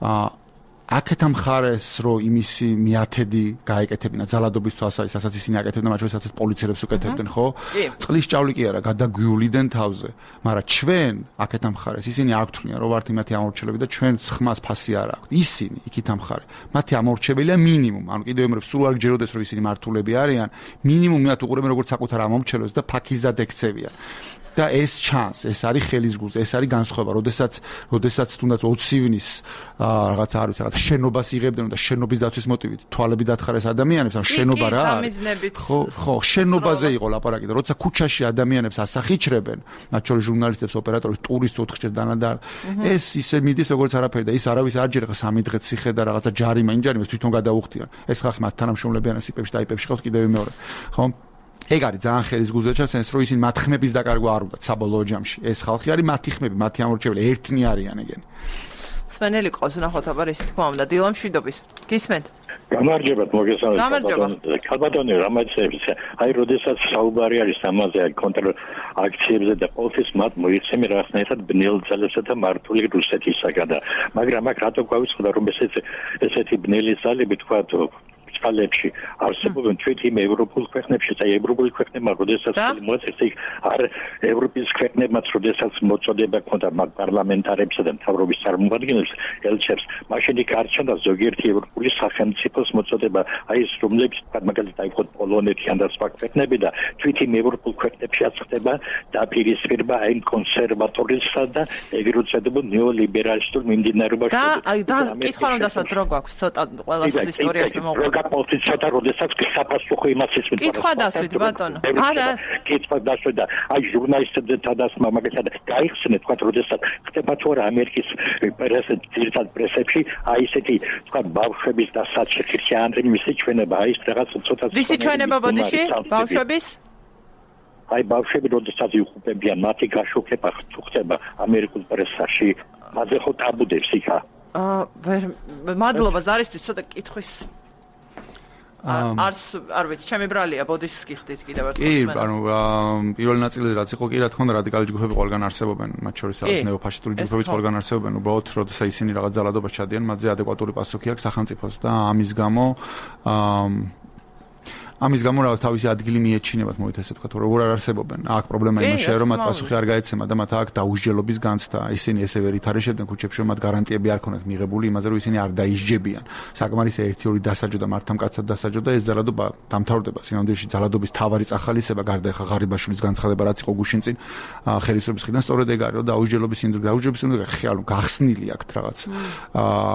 აქეთ მხარეს რომ იმისი მიათედი გაეკეთებინა ძალადობის თვალსაზრისით, ასაც ისინი აკეთებდნენ, მათ შორის ასაც პოლიციელებს უკეთებდნენ, ხო? წყლის ჭავლი კი არა, გადაგვიულიდან თავზე. მაგრამ ჩვენ აქეთ მხარეს ისინი არ გთვლიან, რომ ვართ იმათი ამორჩილები და ჩვენ ხმას ფასი არ აქვს. ისინი იქით მხარე. მათი ამორჩებელია მინიმუმ. ანუ კიდევ იმრებს სულ არ გჯეროდეს, რომ ისინი მართულები არიან, მინიმუმ მათ უყურებენ როგორც საკუთარ ამორჩელებს და ფაქიზად ექცევიან. და ეს ჩანს, ეს არის ხელის გულზე, ეს არის განსხვავება, როდესაც თუნდაც 20 ივნის რაღაცა არ ვიცი, რაღაც შენობას იღებდნენ და შენობის დაცვის მოტივით თვალები დათხარეს ადამიანებს, ანუ შენობა რა არის? ხო, შენობაზე იყო ლაპარაკი და როცა ქუჩაში ადამიანებს ასახიჩრებენ, მათ შორის ჟურნალისტებს, ოპერატორებს, ტურისტს 4 ჯერ დანადარ, ეს ისე მიდის როგორც არაფერი და ის არავის არ ჯერახა 3 დღე ციხე და რაღაცა ჯარიმა, იმჯარიმას თვითონ გადაუხდიან. ეს ხალხი მათ თანამშრომლებიან სიპებში და აიპებში ყავთ კიდევ მეორე. ხო? ეგ არის ძალიან ხელის გულზე ჩანს, რომ ისინი მათ ხმების დაკარგვა არ უნდათ საბოლოო ჯამში. ეს ხალხი არის მათი ხმები, მათი ამორჩეველი, ერთნი არიან ეგენი. სვენელი ყავს ნახოთ აბა ის თქმა უნდა, დილა მშვიდობის. გისმენთ? გამარჯობათ, მოგესალმებით. ქალბატონი რამაცებს, აი როდესაც საუბარი არის ამაზე კონტრაქციებზე და ყოველთვის მათ მოიხსენე რაღაცნაირად ბნელ ძალებსა და მართული რუსეთისაგან და მაგრამ აქ რატო გავიწყდა რომ ესეთი ბნელი ძალები თქვა წყალებში არსებობენ თვითონ ევროპულ ქვეყნებში და ევროპული ქვეყნებმა როდესაც მოაწესეს არ ევროპის ქვეყნებმაც როდესაც მოწოდება ჰქონდა პარლამენტარებსა და მთავრობის წარმომადგენლებს ელჩებს მაშინ იქ არ ჩანდა ზოგიერთი ევროპული სახელმწიფოს მოწოდება აი ეს რომლებიც მაგალითად აი ხოთ პოლონეთი ან და სხვა ქვეყნები და თვითონ ევროპულ ქვეყნებშიც ხდება დაპირისპირება აი კონსერვატორისა და ეგრეთ წოდებულ ნეოლიბერალისტურ მიმდინარეობაში და კითხვა რომ დასვა დრო გვაქვს ცოტა ყველას ისტორიას მოყვება პოლიტიკა ცოტა როდესაც საფასუხო იმას ისმის. კითხვა დასვით ბატონო. არა. კითხვა დასვით და აი ჟურნალისტებთან დასმა მაგალითად გაიხსენეთ თქვა როდესაც ხდება თუ არა ამერიკის პრესებში აი ესეთი თქვა ბავშვების და საჩხირიანრი მისი ჩვენება აი ეს რაღაც ცოტა ვისი ჩვენება ბოდიში ბავშვების აი ბავშვები როდესაც იუხუპებიან მათი გაშუქება ხდება ამერიკულ პრესაში მასე ხო ტაბუდებს იქა მადლობა ზარისთვის ცოტა კითხვის არ ვიცი, ჩემი ბრალია, ბოდიშს გიხდით კიდევ ერთხელ. კი, ანუ პირველი ნაწილი რაც იყო, კი რა თქმა უნდა, რადიკალი ჯგუფები ყველგან არსებობენ, მათ შორის არის ნეოფაშისტური ჯგუფებიც ყველგან არსებობენ, უბრალოდ როდესაც ისინი რაღაც ძალადობას ჩადიან, მათზე ადეკვატური პასუხი აქვს სახელმწიფოს და ამის გამო რა თავისი ადგილი მიეჩინებათ მოით ესე თქვა, როგორ არ არსებობენ. აქ პრობლემა იმაშია, რომ მათ პასუხი არ გაეცემა და მათ აქ დაუსჯელობის განცდა. ისინი ესე ვერ ითარეშებდნენ ქუჩებში, რომ მათ გარანტიები არ ქონათ მიღებული იმაზე, რომ ისინი არ დაისჯებიან. საკმარისი 1-2 დასაჯო და მართა მკაცად დასაჯო და ეს ძალადობა დამთავრდება. სინამდვილეში ძალადობის თავარი წახალისება გარდა ახლა ღარიბაშვილის განცხადება რაც იყო გუშინ წინ ხელისუფლების მხრიდან სწორედ ეგ არის, რომ დაუსჯელობის სინდრომი ხალხ გახსნილი აქვს რაღაც.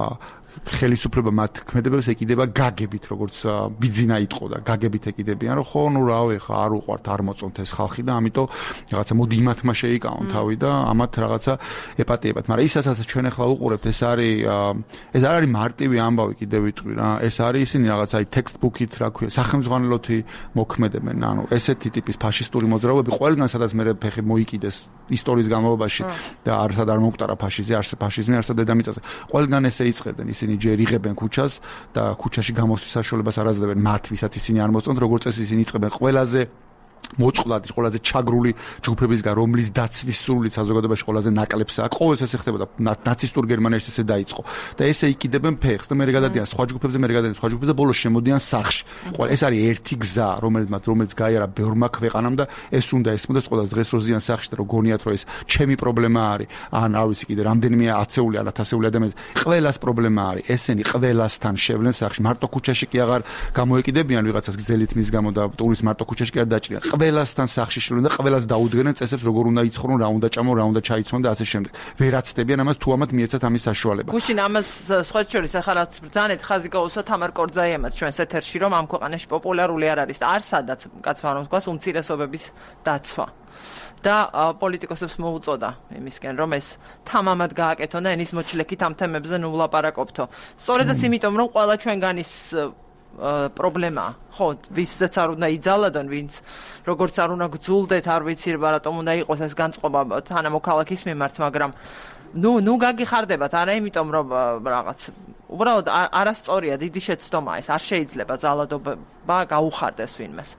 ხელისუფლება მათ ქმედებებს ეკიდება გაგებით, როგორც ბიძინა იტყო და გაგებით ეკიდებიან, რომ ხო, ნუ რავი, ხა არ უყვართ, არ მოწონთ ეს ხალხი და ამიტომ რაღაცა მოდი იმათმა შეიკავონ თავი და ამათ რაღაცა ეპატიებათ. მაგრამ ისაც ჩვენ ახლა უყურებთ, ეს არ არის მარტივი ამბავი, კიდევ ვიტყვი რა. ეს არის ისინი რაღაცა აი ტექსტბუქით, რა ქვია, სახელმძღვანელოთი მოქმედებენ. ანუ ესეთი ტიპის ფაშისტური მოძრაობები ყველგან სადაც მე ფეხი მოიკიდეს ისტორიის განმავლობაში და არასად არ მომკვდარა ფაშიზმი, არასად დედამიწაზე. ყველგან ესე იწყებენ, ისინი ჯერ იღებენ ქუჩას და ქუჩაში გამოსვლის საშუალებას არ აძლევენ მათ, ვისაც ისინი არ მოწონთ, როგორც წესი ისინი იწყებენ ყველაზე მოწყვლადი, ყველაზე ჩაგრული ჯგუფებისგან, რომლის დაცვის სურვილით საზოგადოებაში ყველაზე ნაკლებსა აქვს. ყოველთვის ესე ხდებოდა, ნაცისტურ გერმანიაში ესე დაიწყო. და ესე იკიდებენ ფეხს და მერე გადადიან სხვა ჯგუფებზე, სხვა ჯგუფებზე და ბოლოს შემოდიან სახლში. ეს არის ერთი გზა, რომელიც გაიარა ბევრმა ქვეყანამ და ეს უნდა ესმოდეს ყველას დღეს რო ზიან სახლში და რო გონიათ რომ ეს ჩემი პრობლემა არის. ან არ ვიცი კიდე რამდენიმე ათეული, ათასეული ადამიანის ყველას პრობლემა არის. ესენი ყველასთან შევლენ სახლში. მარტო ქუჩაში კი აღარ გამოეკიდებიან ვიღაცას გზელით მის გამო და ტურის მარტო ქუჩაში კი არ დაჭრიან. ყველასთან სახლში შევლენ და ყველას დაუდგენენ წესებს, როგორ უნდა იცხოვრონ, რა უნდა ჭამონ, რა უნდა ჩაიცვონ და ასე შემდეგ. ვერაცდებიან ამას თუ ამათ მიეცათ ამის საშუალება. გუშინ ამას სხვა შორის ახლა რაც ბრძანეთ ხაზი გაუსვა თამარ კორძაიემაც ჩვენს ეთერში, რომ ამ ქვეყანაში პოპულარული არ არის და არ სადაც კაცმა რომ თქვას უმცირესობების დაცვა. და პოლიტიკოსებს მოუწოდა იმისკენ, რომ ეს თამამად გააკეთონ და ენის მოჩლექით ამ თემებზე ნუ ვლაპარაკობთო. სწორედაც იმიტომ, რომ ყველა ჩვენგანის პრობლემა, ხო, ვისაც არ უნდა იძალადონ, ვინც როგორც არ უნდა გძულდეთ, არ ვიცი რატომ უნდა იყოს ეს განწყობა თანამოქალაქის მიმართ, მაგრამ ნუ გაგიხარდებათ, არა იმიტომ, რომ რაღაც უბრალოდ არასწორია, დიდი შეცდომა ეს, არ შეიძლება ძალადობა გაუხარდეს ვინმეს.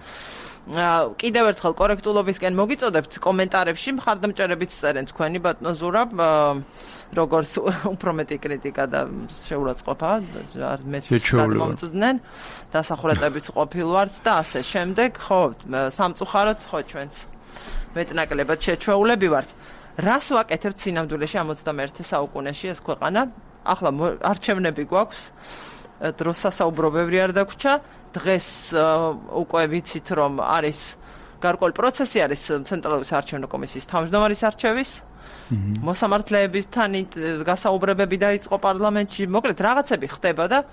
კიდევ ერთხელ კორექტულობისკენ მოგიწოდებთ კომენტარებში მხარდამჭერებით წერენ თქვენი ბატონო ზურაბ, როგორც უფრო მეტი კრიტიკა და შეურაცხყოფა, მეც გადმომწვდნენ, დასახურეტებით ყოფილ ვართ და ასე შემდეგ, ხო, სამწუხაროდ, ხო, ჩვენც მეტნაკლებად შეჩვეულები ვართ. რას ვაკეთებთ სინამდვილეში 21 საუკუნეში ეს ქვეყანა? ახლა არჩევნები გვაქვს, დროს სასაუბრო ბევრი არ დაგვრჩა. დღეს უკვე ვიცით, რომ არის გარკვეული პროცესი, არის ცენტრალური საარჩევნო კომისიის თავმჯდომარის არჩევის, მოსამართლეებისთან გასაუბრებები დაიწყო პარლამენტში. მოკლედ რაღაცები ხდება და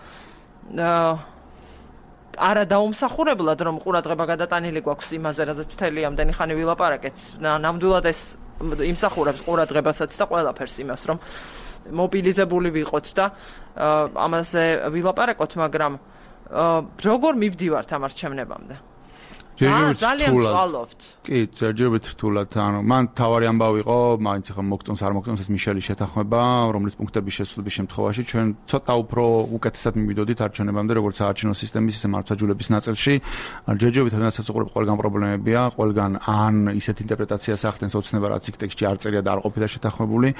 არა დაუმსახურებლად, რომ ყურადღება გადატანილი გვაქვს იმაზე, რაზეც მთელი ამდენი ხანი ვილაპარაკეთ. ნამდვილად ეს იმსახურებს ყურადღებასაც და ყველაფერს იმას, რომ მობილიზებული ვიყოთ და ამაზე ვილაპარაკოთ, მაგრამ როგორ მივდივართ ამ არჩევნებამდე? ძალიან წვალობთ. კი, ჯერჯერობით რთულად, ანუ მან თავარი ამბავი იყო, მაინც ახლა მოგწონს არ მოგწონს ეს მიშელის შეთანხმება, რომლის პუნქტების შესრულების შემთხვევაში ჩვენ ცოტა უფრო უკეთესად მივიდოდით არჩევნებამდე, როგორც საარჩევნო სისტემის, ისე მართლმსაჯულების ნაწილში. ჯერჯერობით ადამიანსაც უყურებ ყველგან პრობლემებია, ყველგან ან ისეთ ინტერპრეტაციას ახდენს ოცნება, რაც იქ ტექსტში არ წერია და არ ყოფილა შეთანხმებული,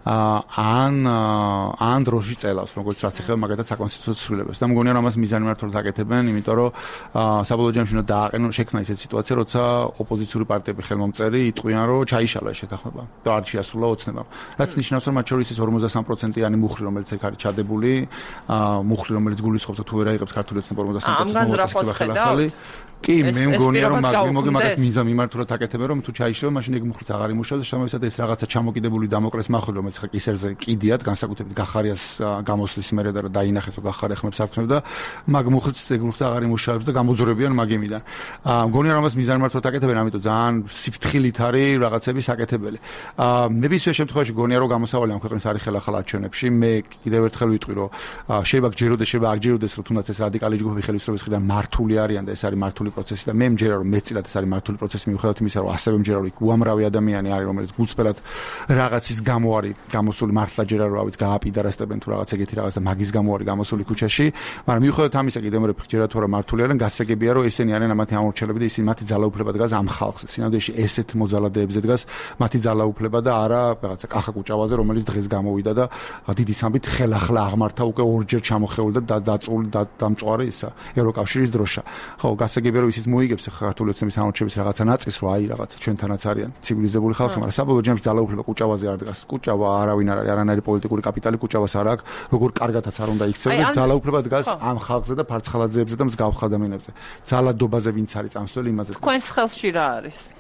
ან დროში წელავს, როგორც რაც ეხება მაგათაც საკონსტიტუციო ცვლილებებს. და მგონია რომ ამას მიზანმიმართულად აკეთებენ, იმიტომ რომ საბოლოო ჯამში უნდა დააყენონ ისეთ სიტუაცია, როცა ოპოზიციური პარტიები ხელმომწერი იტყვიან, რომ ჩაიშალა ეს შეთანხმება და არ შეასრულა ოცნებამ. რაც ნიშნავს, რომ მათ შორის ის 53%-იანი მუხლი, რომელიც ეგ არის ჩადებული, მუხლი, რომელიც გულისხმობს, თუ ვერ აიღებს ქართული ოცნება 53%-იანი ხელახალი. კი, მე მგონია რომ მაგას მიზანმიმართულად აკეთებენ, რომ თუ ჩაიშალა, მაშინ ეგ მუხლიც აღარ იმუშავებს და შემოვისაც ეს რაღაცა ჩამოკიდებული დამოკრეს მახვილ, რომელიც ხა კისერზე კიდიათ, განსაკუთრებით გახარიას გამოსვლის მერე და დაინახეს, რომ გახარია ხმებს არქმევ და მაგ მუხლიც აღარ იმუშავებს და გამოძვრებიან მაგ იმიდან. მგონია რომ ამას მიზანმიმართულად აკეთებენ, ამიტომ ძალიან სიფრთხილით არის რაღაცების აკეთებელი. ნებისმიერ შემთხვევაში გონია რომ გამოსავალი ამ ქვეყნის არის ხელახალ არჩევნებში. მე კიდევ ერთხელ ვიტყვი, რომ შეიძლება გჯეროდეს, შეიძლება არ გჯეროდეს, რომ თუნდაც ეს რადიკალი ჯგუფები ხელისუფლების მხრიდან მართული არიან და ეს არის მართული პროცესი და მე მჯერა რომ მეტწილად ეს არის მართული პროცესი მიუხედავად იმისა, რომ ასევე მჯერა რომ იქ უამრავი ადამიანი არის, რომელიც გულწრფელად რაღაცის გამო არის გამოსული, მართლა ჯერა რომ ავიც გააპიდარასტებენ თუ რაღაც ეგეთი რაღაც და მაგის გამო არის გამოსული ქუჩაში, მაგრამ მიუხედავად ამისა კიდევ მე ვფიქრე თუ რა მართული არიან, გასაგებია რომ ესენი არიან ამათი ამორჩელები და ისინი მათი ძალაუფლება დგას ამ ხალხს. სინამდვილეში ესეთ მოძალადეებზე დგას მათი ძალაუფლება და არა რაღაცა კახა კუჭავაზე, რომელიც დღეს გამოვიდა და დიდი სამბით ხელახლა აღმართა უკვე ორჯერ ჩამოხეული და დაწული და დამწვარი ისა ევროკავშირის დროშა. ხო, გასაგებია რომ ისიც მოიგებს ქართული ოცნების ამორჩევის რაღაცა ნაწილს, რომ აი რაღაცა ჩვენთანაც არიან ცივილიზებული ხალხი, მაგრამ საბოლოო ჯამში ძალაუფლება კუჭავაზე არ დგას. კუჭავა არავინ არ არის, არანაირი პოლიტიკური კაპიტალი კუჭავას არ აქვს, როგორ კარგათაც არ უნდა იქცეოდეს, ძალაუფლება დგას ამ ხალხზე და ფარცხალაძეებზე და მსგავს ადამიანებზე. ძალადობაზე ვინც არის წამსვლელი იმაზე. თქვენს ხელში რა არის?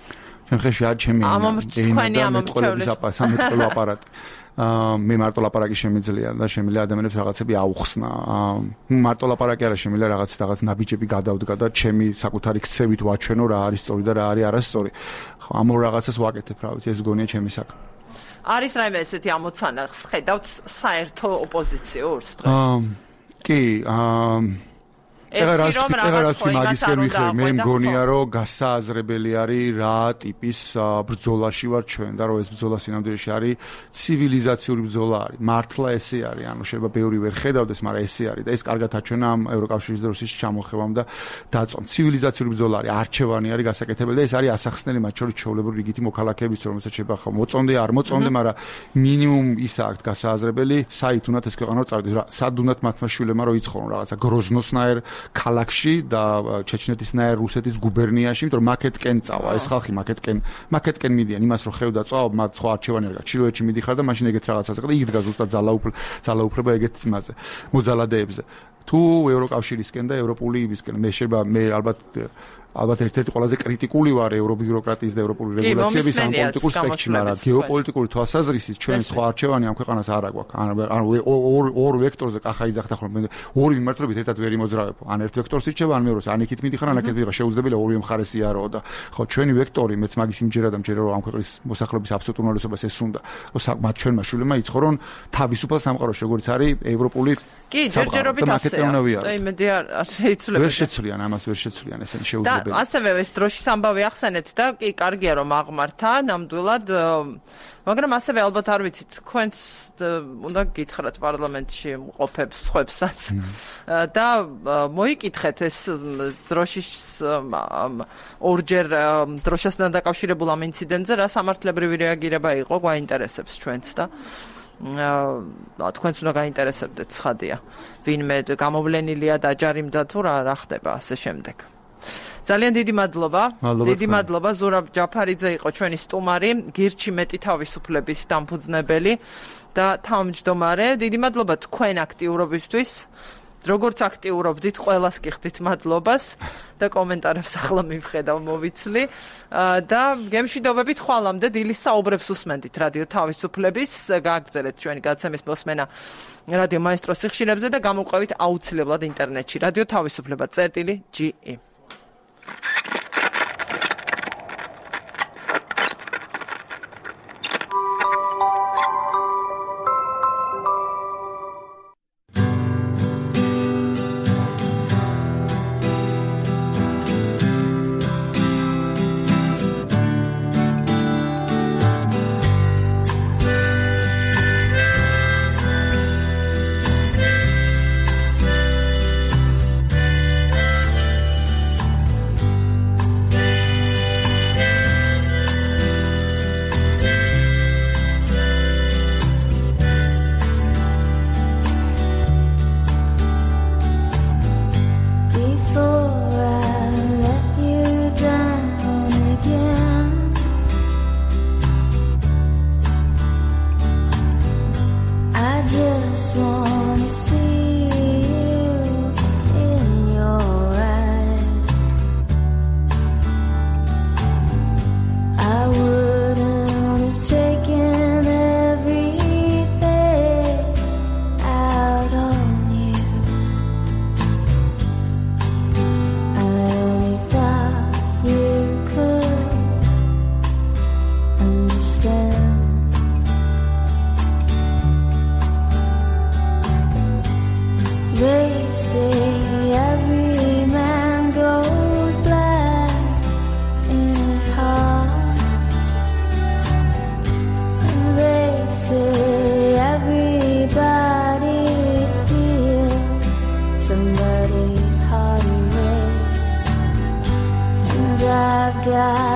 ჩვენ ხეში არ ჩემი მეტყოლების სამეტყველო აპარატი მე მარტო ლაპარაკი შემიძლია და შემიძლია ადამიანებს რაღაცები აუხსნა მარტო ლაპარაკი არა შემიძლია რაღაც ნაბიჯები გადავდგა და ჩემი საკუთარი ქცევით ვაჩვენო რა არის სწორი და რა არის არასწორი ხო ამ ორ რაღაცას ვაკეთებ რა ვიცი ეს გონია ჩემი საქმე არის რაიმე ესეთი ამოცანა ხედავთ საერთო ოპოზიციურს დღეს კი წეღარასთვი მაგისკენ ვიხდები მე მგონია რომ გასააზრებელი არის რა ტიპის ბრძოლაში ვარ ჩვენ და რომ ეს ბრძოლა სინამდვილეში არის ცივილიზაციური ბრძოლა არის მართლა ესე არის ანუ შეიძლება ბევრი ვერ ხედავდეს მაგრამ ესე არის და ეს კარგად აჩვენა ამ ევროკავშირის დროშის ჩამოხევამ და დაწომ ცივილიზაციური ბრძოლა არის არჩევანი არის გასაკეთებელი და ეს არის ასახსნელი მათ შორის ჩვეულებრივი რიგითი მოქალაქეების რომელსაც შეიძლება ხო მოწონდე არ მოწონდე მაგრამ მინიმუმ ის აქვს გასააზრებელი საით უნდათ ეს ქვეყანა წავიდეს რა სად უნდათ მათმა შვილებმა რომ იცხოვრონ რაღაცა გროზნოსნაერ ქალაქში და ჩეჩნეთისნაირ რუსეთის გუბერნიაში, იმიტომ რომ მაკეტკენ წავა, ეს ხალხი მაკეტკენ მიდიან იმას რომ ხევდა წავა, მათ სხვა არჩევანი არ გაქვს. ჩილოეთში მიდიხარ და მაშინ ეგეთ რაღაცაზე და იქ დგას ზუსტად ძალაუფლება ეგეთ იმაზე, მოძალადეებზე. თუ ევროკავშირისკენ და ევროპული იმისკენ მე ალბათ ერთ-ერთი ყველაზე კრიტიკული ვარ ევრობიუროკრატიის და ევროპული რეგულაციების ამ პოლიტიკურ სპექტრში, მაგრამ გეოპოლიტიკური თვალსაზრისით ჩვენ სხვა არჩევანი ამ ქვეყანას არ აგვაქვს. ანუ ორ ვექტორზე კახა იძახდა ხოლმე ორი მიმართულებით ერთად ვერ იმოძრავებო. ან ერთ ვექტორს ირჩევა, ან მეორეს, ან იქით მიდიხარ, ან აქეთ მიდიხარ, შეუძლებელია ორივე მხარესი არაო და ხო ჩვენი ვექტორი მეც მაგის იმჯერა და მჯერა რომ ამ ქვეყნის მოსახლეობის აბსოლუტურ უმრავლესობას ეს უნდა. მათ ჩვენმა შვილებმა იცხოვრონ თავისუფალ სამყაროში, როგორც არის ევროპული კი ჯერჯერობით ასეა. და იმედი არ შეიცვლება. ვერ შეცვლიან ამას, ვერ შეცვლიან ესენი შეუძლებელი. ასევე ეს დროშის ამბავი ახსენეთ და კი კარგია რომ აღმართა ნამდვილად მაგრამ ასევე ალბათ არ ვიცით თქვენც უნდა გითხრათ პარლამენტში მყოფებს სხვებსაც და მოიკითხეთ ეს დროშის ორჯერ დროშასთან დაკავშირებულ ამ ინციდენტზე რა სამართლებრივი რეაგირება იყო გვაინტერესებს ჩვენც და თქვენც უნდა გაინტერესებდეთ ცხადია ვინმე გამოვლენილია დაჯარიმდა თუ რა ხდება ასე შემდეგ ძალიან დიდი მადლობა. დიდი მადლობა ზურაბ ჯაფარიძე იყო ჩვენი სტუმარი, გირჩი მეტი თავისუფლების დამფუძნებელი და თავმჯდომარე. დიდი მადლობა თქვენ აქტიურობისთვის. როგორც აქტიურობდით, ყველას გიხდით მადლობას და კომენტარებს ახლა მივხედავ მოვიცლი და გემშვიდობებით ხვალამდე დილის საუბრებს უსმენდით რადიო თავისუფლების გააგრძელეთ ჩვენი გადაცემის მოსმენა რადიო მაესტროს სიხშირებზე და გამოყვებით აუცილებლად ინტერნეტში რადიო თავისუფლება წერტილი.ge I've got